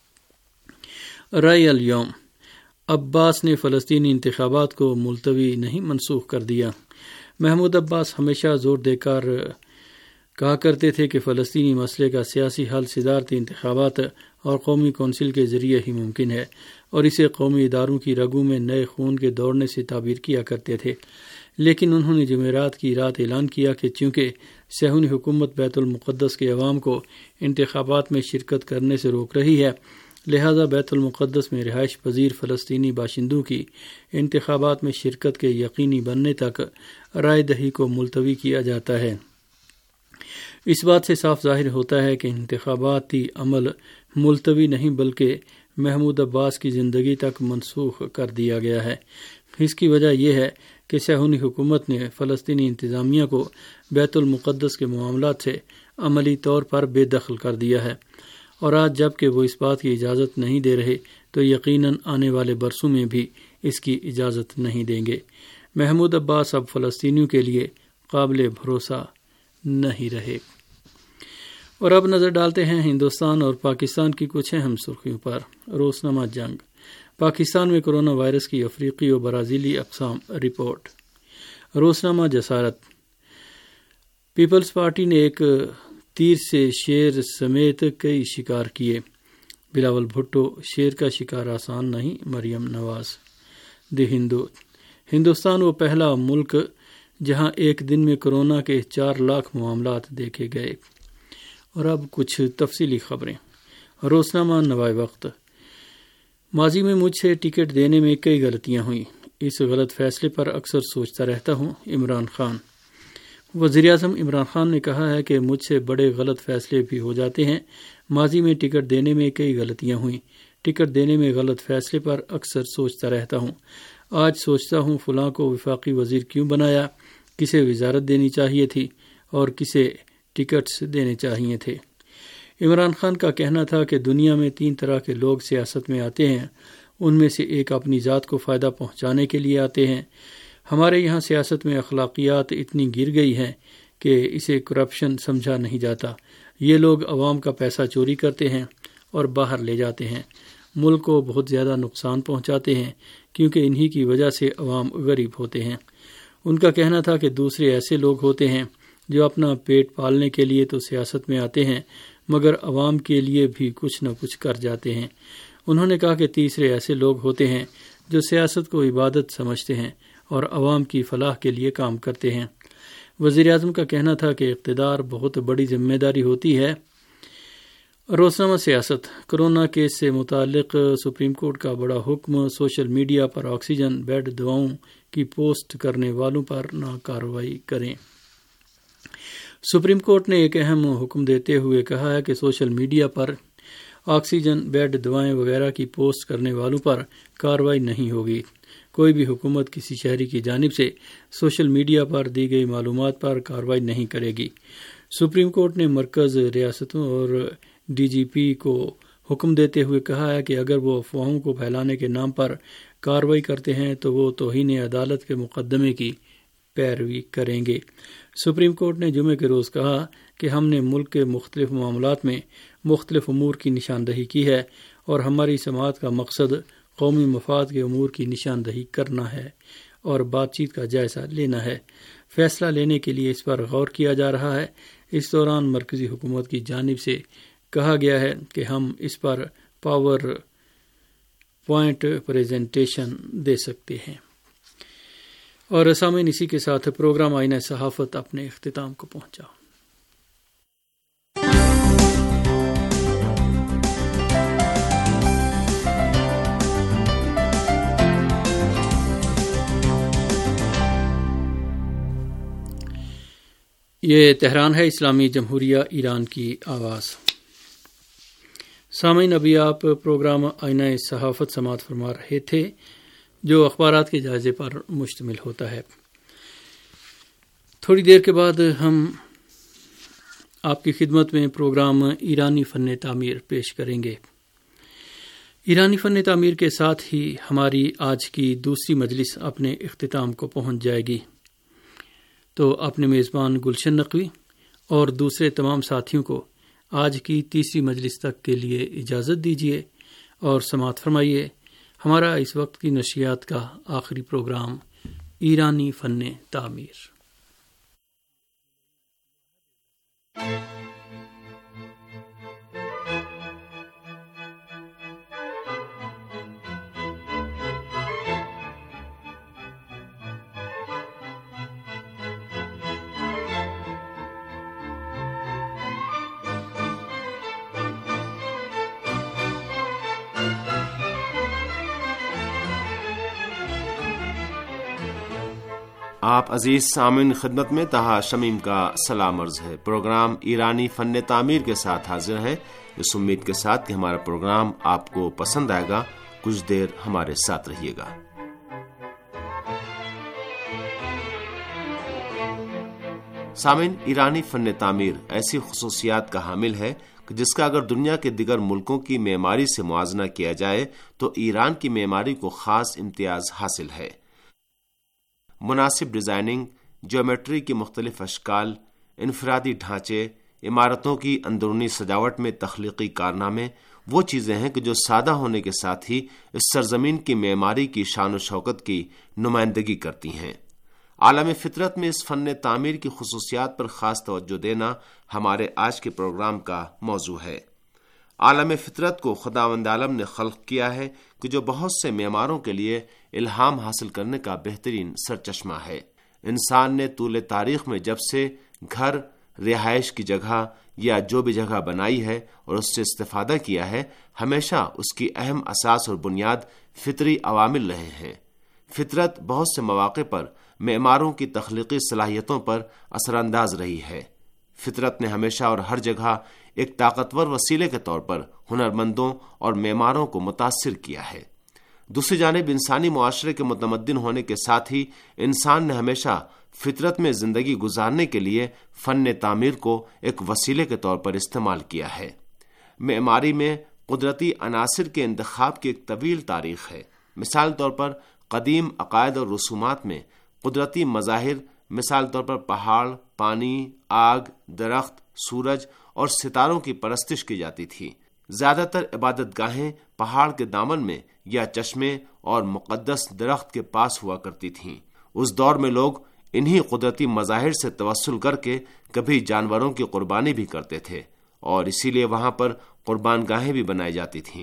رائے الیوم، عباس نے فلسطینی انتخابات کو ملتوی نہیں منسوخ کر دیا۔ محمود عباس ہمیشہ زور دے کر کہا کرتے تھے کہ فلسطینی مسئلے کا سیاسی حل صدارتی انتخابات اور قومی کونسل کے ذریعے ہی ممکن ہے، اور اسے قومی اداروں کی رگوں میں نئے خون کے دوڑنے سے تعبیر کیا کرتے تھے۔ لیکن انہوں نے جمعرات کی رات اعلان کیا کہ چونکہ صہیونی حکومت بیت المقدس کے عوام کو انتخابات میں شرکت کرنے سے روک رہی ہے، لہذا بیت المقدس میں رہائش پذیر فلسطینی باشندوں کی انتخابات میں شرکت کے یقینی بننے تک رائے دہی کو ملتوی کیا جاتا ہے۔ اس بات سے صاف ظاہر ہوتا ہے کہ انتخاباتی عمل ملتوی نہیں بلکہ محمود عباس کی زندگی تک منسوخ کر دیا گیا ہے۔ اس کی وجہ یہ ہے کہ صہیونی حکومت نے فلسطینی انتظامیہ کو بیت المقدس کے معاملات سے عملی طور پر بے دخل کر دیا ہے، اور آج جب کہ وہ اس بات کی اجازت نہیں دے رہے تو یقیناً آنے والے برسوں میں بھی اس کی اجازت نہیں دیں گے۔ محمود عباس اب فلسطینیوں کے لیے قابل بھروسہ نہیں رہے۔ اور اب نظر ڈالتے ہیں ہندوستان اور پاکستان کی کچھ اہم سرخیوں پر۔ روزنامہ جنگ، پاکستان میں کرونا وائرس کی افریقی و برازیلی اقسام رپورٹ۔ روزنامہ جسارت، پیپلز پارٹی نے ایک تیر سے شیر سمیت کئی شکار کیے، بلاول بھٹو، شیر کا شکار آسان نہیں، مریم نواز۔ دی ہندو، ہندوستان وہ پہلا ملک جہاں ایک دن میں کورونا کے 4 لاکھ معاملات دیکھے گئے۔ اور اب کچھ تفصیلی خبریں۔ روزنامہ نوائے وقت، ماضی میں مجھ سے ٹکٹ دینے میں کئی غلطیاں ہوئیں، اس غلط فیصلے پر اکثر سوچتا رہتا ہوں، عمران خان۔ وزیراعظم عمران خان نے کہا ہے کہ مجھ سے بڑے غلط فیصلے بھی ہو جاتے ہیں، ماضی میں ٹکٹ دینے میں کئی غلطیاں ہوئیں، ٹکٹ دینے میں غلط فیصلے پر اکثر سوچتا رہتا ہوں، آج سوچتا ہوں فلاں کو وفاقی وزیر کیوں بنایا، کسے وزارت دینی چاہیے تھی اور کسے ٹکٹس دینے چاہیے تھے۔ عمران خان کا کہنا تھا کہ دنیا میں 3 طرح کے لوگ سیاست میں آتے ہیں، ان میں سے ایک اپنی ذات کو فائدہ پہنچانے کے لیے آتے ہیں۔ ہمارے یہاں سیاست میں اخلاقیات اتنی گر گئی ہیں کہ اسے کرپشن سمجھا نہیں جاتا، یہ لوگ عوام کا پیسہ چوری کرتے ہیں اور باہر لے جاتے ہیں، ملک کو بہت زیادہ نقصان پہنچاتے ہیں کیونکہ انہی کی وجہ سے عوام غریب ہوتے ہیں۔ ان کا کہنا تھا کہ دوسرے ایسے لوگ ہوتے ہیں جو اپنا پیٹ پالنے کے لیے تو سیاست میں آتے ہیں مگر عوام کے لیے بھی کچھ نہ کچھ کر جاتے ہیں۔ انہوں نے کہا کہ تیسرے ایسے لوگ ہوتے ہیں جو سیاست کو عبادت سمجھتے ہیں اور عوام کی فلاح کے لیے کام کرتے ہیں۔ وزیراعظم کا کہنا تھا کہ اقتدار بہت بڑی ذمہ داری ہوتی ہے۔ روزنامہ سیاست، کورونا کیس سے متعلق سپریم کورٹ کا بڑا حکم، سوشل میڈیا پر آکسیجن بیڈ دواؤں کی پوسٹ کرنے والوں پر نہ کارروائی کریں۔ سپریم کورٹ نے ایک اہم حکم دیتے ہوئے کہا ہے کہ سوشل میڈیا پر آکسیجن بیڈ دوائیں وغیرہ کی پوسٹ کرنے والوں پر کارروائی نہیں ہوگی۔ کوئی بھی حکومت کسی شہری کی جانب سے سوشل میڈیا پر دی گئی معلومات پر کارروائی نہیں کرے گی۔ سپریم کورٹ نے مرکز، ریاستوں اور ڈی جی پی کو حکم دیتے ہوئے کہا ہے کہ اگر وہ افواہوں کو پھیلانے کے نام پر کارروائی کرتے ہیں تو وہ توہین عدالت کے مقدمے کی پیروی کریں گے۔ سپریم کورٹ نے جمعے کے روز کہا کہ ہم نے ملک کے مختلف معاملات میں مختلف امور کی نشاندہی کی ہے اور ہماری سماعت کا مقصد قومی مفاد کے امور کی نشاندہی کرنا ہے اور بات چیت کا جائزہ لینا ہے۔ فیصلہ لینے کے لیے اس پر غور کیا جا رہا ہے۔ اس دوران مرکزی حکومت کی جانب سے کہا گیا ہے کہ ہم اس پر پاور پوائنٹ پریزنٹیشن دے سکتے ہیں۔ اور سامعین، اسی کے ساتھ پروگرام آئینہ صحافت اپنے اختتام کو پہنچا۔ یہ تہران ہے، اسلامی جمہوریہ ایران کی آواز۔ سامعین، ابھی آپ پروگرام آئینہ صحافت سماعت فرما رہے تھے جو اخبارات کے جائزے پر مشتمل ہوتا ہے۔ تھوڑی دیر کے بعد ہم آپ کی خدمت میں پروگرام ایرانی فن تعمیر پیش کریں گے۔ ایرانی فن تعمیر کے ساتھ ہی ہماری آج کی دوسری مجلس اپنے اختتام کو پہنچ جائے گی، تو اپنے میزبان گلشن نقوی اور دوسرے تمام ساتھیوں کو آج کی تیسری مجلس تک کے لیے اجازت دیجیے اور سماعت فرمائیے ہمارا اس وقت کی نشریات کا آخری پروگرام ایرانی فن تعمیر۔ آپ عزیز سامعین، خدمت میں تہا شمیم کا سلام عرض ہے۔ پروگرام ایرانی فن تعمیر کے ساتھ حاضر ہے، اس امید کے ساتھ کہ ہمارا پروگرام آپ کو پسند آئے گا۔ کچھ دیر ہمارے ساتھ رہیے گا۔ سامعین، ایرانی فن تعمیر ایسی خصوصیات کا حامل ہے کہ جس کا اگر دنیا کے دیگر ملکوں کی معماری سے موازنہ کیا جائے تو ایران کی معماری کو خاص امتیاز حاصل ہے۔ مناسب ڈیزائننگ، جیومیٹری کی مختلف اشکال، انفرادی ڈھانچے، عمارتوں کی اندرونی سجاوٹ میں تخلیقی کارنامے وہ چیزیں ہیں کہ جو سادہ ہونے کے ساتھ ہی اس سرزمین کی معماری کی شان و شوکت کی نمائندگی کرتی ہیں۔ عالم فطرت میں اس فن تعمیر کی خصوصیات پر خاص توجہ دینا ہمارے آج کے پروگرام کا موضوع ہے۔ عالم فطرت کو خداوند عالم نے خلق کیا ہے کہ جو بہت سے معماروں کے لیے الہام حاصل کرنے کا بہترین سرچشمہ ہے۔ انسان نے طول تاریخ میں جب سے گھر، رہائش کی جگہ یا جو بھی جگہ بنائی ہے اور اس سے استفادہ کیا ہے، ہمیشہ اس کی اہم اساس اور بنیاد فطری عوامل رہے ہیں۔ فطرت بہت سے مواقع پر معماروں کی تخلیقی صلاحیتوں پر اثر انداز رہی ہے۔ فطرت نے ہمیشہ اور ہر جگہ ایک طاقتور وسیلے کے طور پر ہنرمندوں اور معماروں کو متاثر کیا ہے۔ دوسری جانب انسانی معاشرے کے متمدن ہونے کے ساتھ ہی انسان نے ہمیشہ فطرت میں زندگی گزارنے کے لیے فن تعمیر کو ایک وسیلے کے طور پر استعمال کیا ہے۔ معماری میں قدرتی عناصر کے انتخاب کی ایک طویل تاریخ ہے۔ مثال طور پر قدیم عقائد اور رسومات میں قدرتی مظاہر، مثال طور پر پہاڑ، پانی، آگ، درخت، سورج اور ستاروں کی پرستش کی جاتی تھی۔ زیادہ تر عبادت گاہیں پہاڑ کے دامن میں یا چشمے اور مقدس درخت کے پاس ہوا کرتی تھیں۔ اس دور میں لوگ انہی قدرتی مظاہر سے توسل کر کے کبھی جانوروں کی قربانی بھی کرتے تھے اور اسی لیے وہاں پر قربان گاہیں بھی بنائی جاتی تھیں۔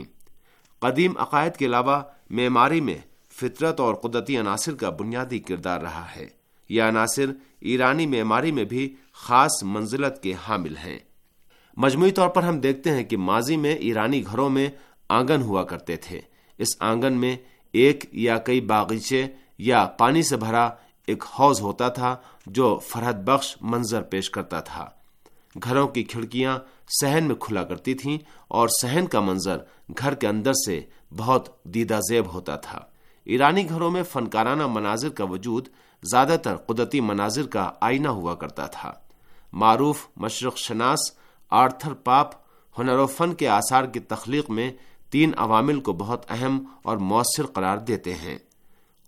قدیم عقائد کے علاوہ معماری میں فطرت اور قدرتی عناصر کا بنیادی کردار رہا ہے۔ یہ عناصر ایرانی معماری میں بھی خاص منزلت کے حامل ہیں۔ مجموعی طور پر ہم دیکھتے ہیں کہ ماضی میں ایرانی گھروں میں آنگن ہوا کرتے تھے۔ اس آنگن میں ایک یا کئی باغیچے یا پانی سے بھرا ایک حوض ہوتا تھا جو فرحت بخش منظر پیش کرتا تھا۔ گھروں کی کھڑکیاں صحن میں کھلا کرتی تھیں اور صحن کا منظر گھر کے اندر سے بہت دیدہ زیب ہوتا تھا۔ ایرانی گھروں میں فنکارانہ مناظر کا وجود زیادہ تر قدرتی مناظر کا آئینہ ہوا کرتا تھا۔ معروف مشرق شناس آرتھر پاپ ہنر و فن کے آثار کی تخلیق میں 3 عوامل کو بہت اہم اور مؤثر قرار دیتے ہیں: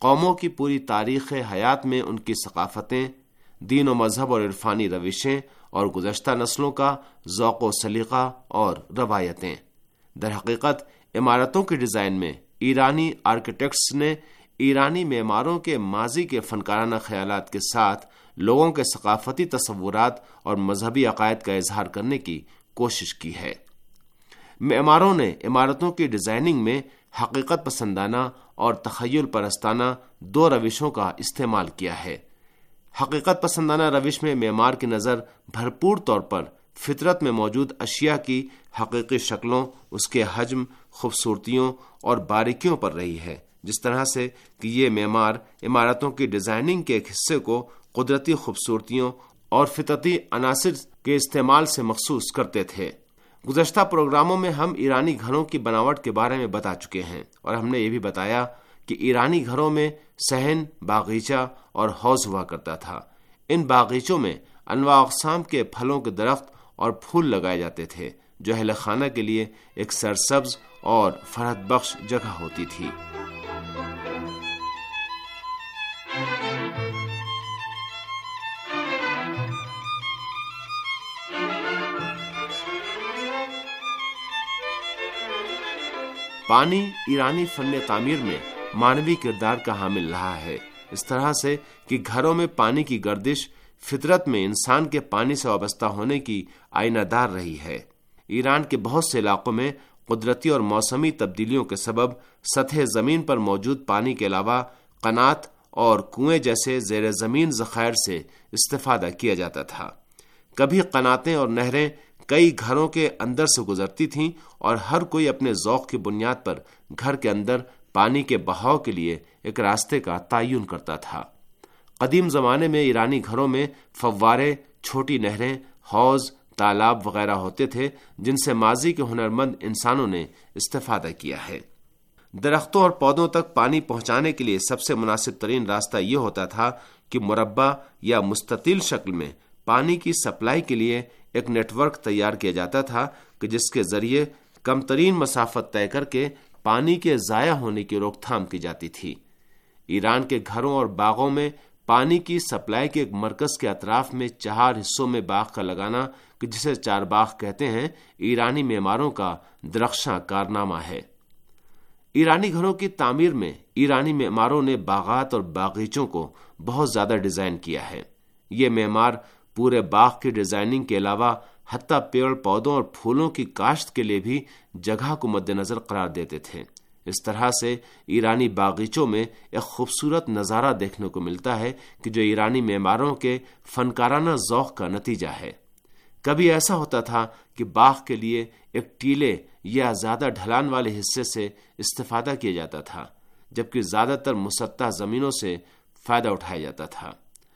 قوموں کی پوری تاریخ حیات میں ان کی ثقافتیں، دین و مذہب اور عرفانی روشیں اور گزشتہ نسلوں کا ذوق و سلیقہ اور روایتیں۔ در حقیقت عمارتوں کے ڈیزائن میں ایرانی آرکیٹیکٹس نے ایرانی معماروں کے ماضی کے فنکارانہ خیالات کے ساتھ لوگوں کے ثقافتی تصورات اور مذہبی عقائد کا اظہار کرنے کی کوشش کی ہے۔ معماروں نے عمارتوں کی ڈیزائننگ میں حقیقت پسندانہ اور تخیل پرستانہ دو روشوں کا استعمال کیا ہے۔ حقیقت پسندانہ روش میں معمار کی نظر بھرپور طور پر فطرت میں موجود اشیاء کی حقیقی شکلوں، اس کے حجم، خوبصورتیوں اور باریکیوں پر رہی ہے، جس طرح سے کہ یہ معمار عمارتوں کی ڈیزائننگ کے ایک حصے کو قدرتی خوبصورتیوں اور فطرتی عناصر کے استعمال سے مخصوص کرتے تھے۔ گزشتہ پروگراموں میں ہم ایرانی گھروں کی بناوٹ کے بارے میں بتا چکے ہیں، اور ہم نے یہ بھی بتایا کہ ایرانی گھروں میں صحن، باغیچہ اور حوض ہوا کرتا تھا۔ ان باغیچوں میں انواع اقسام کے پھلوں کے درخت اور پھول لگائے جاتے تھے، جو اہل خانہ کے لیے ایک سرسبز اور فرحت بخش جگہ ہوتی تھی۔ پانی ایرانی فن تعمیر میں مانوی کردار کا حامل رہا ہے، اس طرح سے کہ گھروں میں پانی کی گردش فطرت میں انسان کے پانی سے وابستہ ہونے کی آئینہ دار رہی ہے۔ ایران کے بہت سے علاقوں میں قدرتی اور موسمی تبدیلیوں کے سبب سطح زمین پر موجود پانی کے علاوہ قنات اور کنویں جیسے زیر زمین ذخائر سے استفادہ کیا جاتا تھا۔ کبھی قناتیں اور نہریں کئی گھروں کے اندر سے گزرتی تھیں، اور ہر کوئی اپنے ذوق کی بنیاد پر گھر کے اندر پانی کے بہاؤ کے لیے ایک راستے کا تعین کرتا تھا۔ قدیم زمانے میں ایرانی گھروں میں فوارے، چھوٹی نہریں، حوض، تالاب وغیرہ ہوتے تھے، جن سے ماضی کے ہنرمند انسانوں نے استفادہ کیا ہے۔ درختوں اور پودوں تک پانی پہنچانے کے لیے سب سے مناسب ترین راستہ یہ ہوتا تھا کہ مربع یا مستطیل شکل میں پانی کی سپلائی کے لیے ایک نیٹ ورک تیار کیا جاتا تھا کہ جس کے ذریعے کم ترین مسافت طے کر کے پانی کے ضائع ہونے کی روک تھام کی جاتی تھی۔ ایران کے گھروں اور باغوں میں پانی کی سپلائی کے ایک مرکز کے اطراف میں 4 حصوں میں باغ کا لگانا، کہ جسے چارباغ کہتے ہیں، ایرانی معماروں کا درخشاں کارنامہ ہے۔ ایرانی گھروں کی تعمیر میں ایرانی معماروں نے باغات اور باغیچوں کو بہت زیادہ ڈیزائن کیا ہے۔ یہ معمار پورے باغ کی ڈیزائننگ کے علاوہ حتیٰ پیڑ پودوں اور پھولوں کی کاشت کے لیے بھی جگہ کو مد نظر قرار دیتے تھے۔ اس طرح سے ایرانی باغیچوں میں ایک خوبصورت نظارہ دیکھنے کو ملتا ہے کہ جو ایرانی معماروں کے فنکارانہ ذوق کا نتیجہ ہے۔ کبھی ایسا ہوتا تھا کہ باغ کے لیے ایک ٹیلے یا زیادہ ڈھلان والے حصے سے استفادہ کیا جاتا تھا، جبکہ زیادہ تر مسطح زمینوں سے فائدہ اٹھایا جاتا تھا۔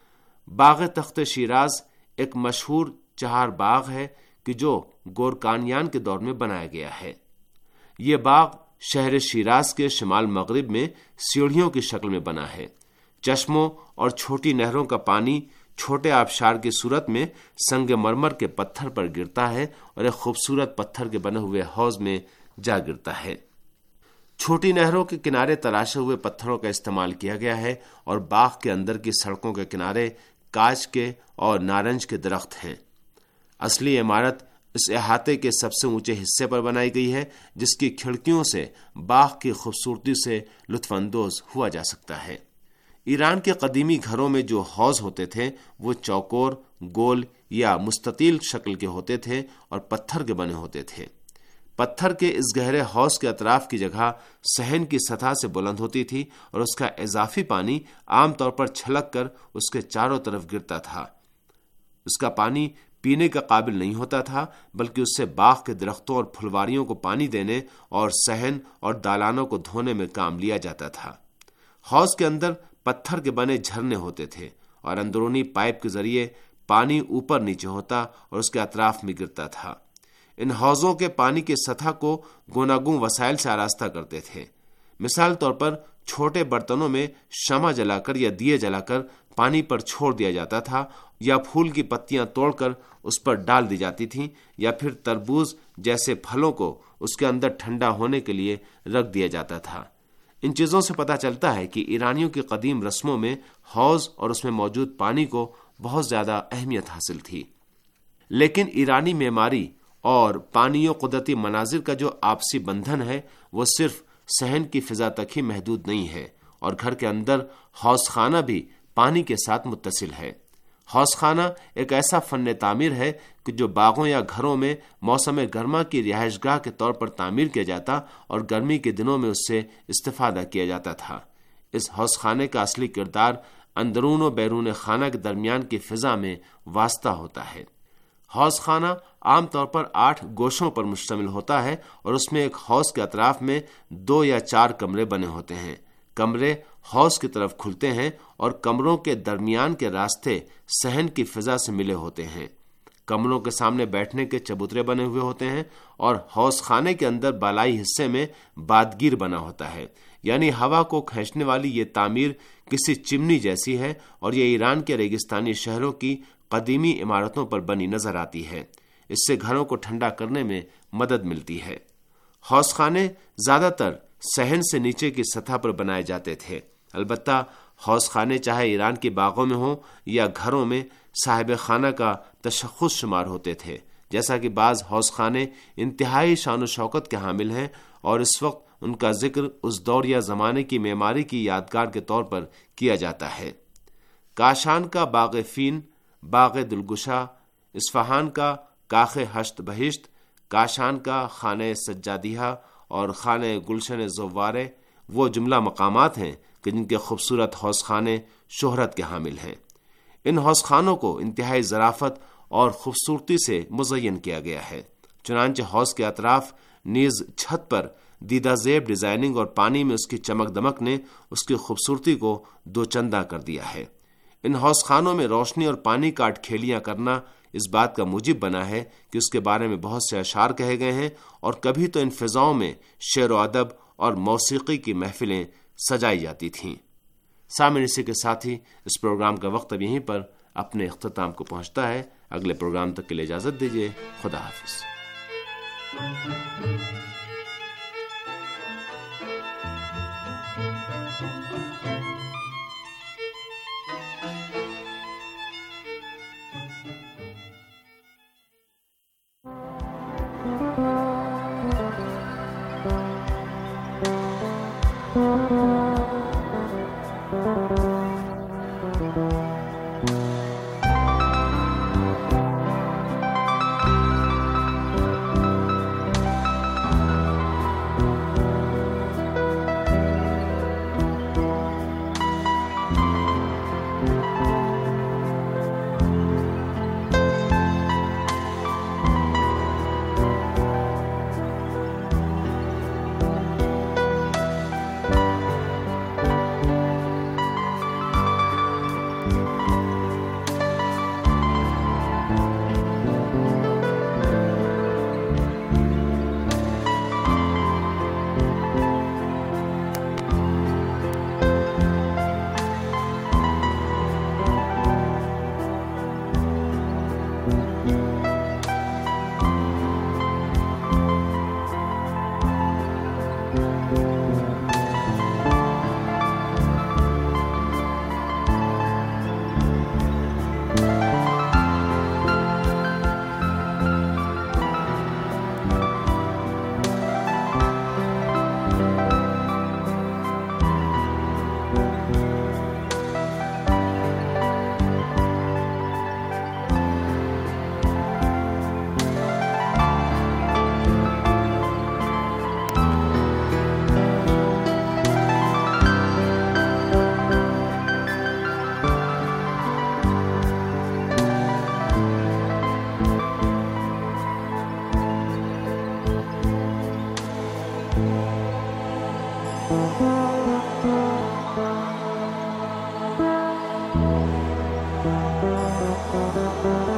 باغ تخت شیراز ایک مشہور چہار باغ ہے کہ جو گورکانیان کے دور میں بنایا گیا ہے۔ یہ باغ شہر شیراز کے شمال مغرب میں سیڑھیوں کی شکل میں بنا ہے۔ چشموں اور چھوٹی نہروں کا پانی چھوٹے آبشار کی صورت میں سنگ مرمر کے پتھر پر گرتا ہے اور ایک خوبصورت پتھر کے بنے ہوئے حوض میں جا گرتا ہے۔ چھوٹی نہروں کے کنارے تراشے ہوئے پتھروں کا استعمال کیا گیا ہے، اور باغ کے اندر کی سڑکوں کے کنارے کاج کے اور نارنج کے درخت ہیں۔ اصلی عمارت اس احاطے کے سب سے اونچے حصے پر بنائی گئی ہے، جس کی کھڑکیوں سے باغ کی خوبصورتی سے لطف اندوز ہوا جا سکتا ہے۔ ایران کے قدیمی گھروں میں جو حوض ہوتے تھے وہ چوکور، گول یا مستطیل شکل کے ہوتے تھے اور پتھر کے بنے ہوتے تھے۔ پتھر کے اس گہرے حوض کے اطراف کی جگہ صحن کی سطح سے بلند ہوتی تھی، اور اس کا اضافی پانی عام طور پر چھلک کر اس کے چاروں طرف گرتا تھا۔ اس کا پانی پینے کا قابل نہیں ہوتا تھا، بلکہ اس سے باغ کے درختوں اور پھلواریوں کو پانی دینے اور صحن اور دالانوں کو دھونے میں کام لیا جاتا تھا۔ حوض کے اندر پتھر کے بنے جھرنے ہوتے تھے، اور اندرونی پائپ کے ذریعے پانی اوپر نیچے ہوتا اور اس کے اطراف میں گرتا تھا۔ ان حوضوں کے پانی کی سطح کو گوناگون وسائل سے آراستہ کرتے تھے۔ مثال طور پر چھوٹے برتنوں میں شمع جلا کر یا دیے جلا کر پانی پر چھوڑ دیا جاتا تھا، یا پھول کی پتیاں توڑ کر اس پر ڈال دی جاتی تھیں، یا پھر تربوز جیسے پھلوں کو اس کے اندر ٹھنڈا ہونے کے لیے رکھ دیا جاتا تھا۔ ان چیزوں سے پتہ چلتا ہے کہ ایرانیوں کی قدیم رسموں میں حوض اور اس میں موجود پانی کو بہت زیادہ اہمیت حاصل تھی، لیکن ایرانی معماری اور پانی و قدرتی مناظر کا جو آپسی بندھن ہے وہ صرف صحن کی فضا تک ہی محدود نہیں ہے، اور گھر کے اندر حوض خانہ بھی پانی کے ساتھ متصل ہے۔ حوض خانہ ایک ایسا فن تعمیر ہے کہ جو باغوں یا گھروں میں موسم گرما کی رہائش گاہ کے طور پر تعمیر کیا جاتا اور گرمی کے دنوں میں اس سے استفادہ کیا جاتا تھا۔ اس حوض خانے کا اصلی کردار اندرون و بیرون خانہ کے درمیان کی فضا میں واسطہ ہوتا ہے۔ حوض خانہ عام طور پر 8 گوشوں پر مشتمل ہوتا ہے اور اس میں ایک حوض کے اطراف میں 2 یا 4 کمرے بنے ہوتے ہیں۔ کمرے حوض کی طرف کھلتے ہیں اور کمروں کے درمیان کے راستے صحن کی فضا سے ملے ہوتے ہیں۔ کمروں کے سامنے بیٹھنے کے چبوترے بنے ہوئے ہوتے ہیں اور حوض خانے کے اندر بالائی حصے میں بادگیر بنا ہوتا ہے، یعنی ہوا کو کھینچنے والی یہ تعمیر کسی چمنی جیسی ہے، اور یہ ایران کے ریگستانی شہروں کی قدیمی عمارتوں پر بنی نظر آتی ہے۔ اس سے گھروں کو ٹھنڈا کرنے میں مدد ملتی ہے۔ حوض خانے زیادہ تر صحن سے نیچے کی سطح پر بنائے جاتے تھے، البتہ حوض خانے چاہے ایران کے باغوں میں ہوں یا گھروں میں صاحب خانہ کا تشخص شمار ہوتے تھے، جیسا کہ بعض حوض خانے انتہائی شان و شوکت کے حامل ہیں اور اس وقت ان کا ذکر اس دور یا زمانے کی معماری کی یادگار کے طور پر کیا جاتا ہے۔ کاشان کا باغ فین، باغ دلگشا، اصفہان کا کاخ ہشت بہشت، کاشان کا خانہ سجادیہ اور خانہ گلشن زوارے وہ جملہ مقامات ہیں کہ جن کے خوبصورت حوض خانے شہرت کے حامل ہیں۔ ان حوض خانوں کو انتہائی ظرافت اور خوبصورتی سے مزین کیا گیا ہے، چنانچہ حوض کے اطراف نیز چھت پر دیدہ زیب ڈیزائننگ اور پانی میں اس کی چمک دمک نے اس کی خوبصورتی کو دو چندہ کر دیا ہے۔ ان حوض خانوں میں روشنی اور پانی کا اٹکھیلیاں کرنا اس بات کا موجب بنا ہے کہ اس کے بارے میں بہت سے اشعار کہے گئے ہیں، اور کبھی تو ان فضاؤں میں شعر و ادب اور موسیقی کی محفلیں سجائی جاتی تھیں۔ سامعین، اسی کے ساتھ ہی اس پروگرام کا وقت اب یہیں پر اپنے اختتام کو پہنچتا ہے۔ اگلے پروگرام تک کے لیے اجازت دیجیے۔ خدا حافظ۔ Thank you.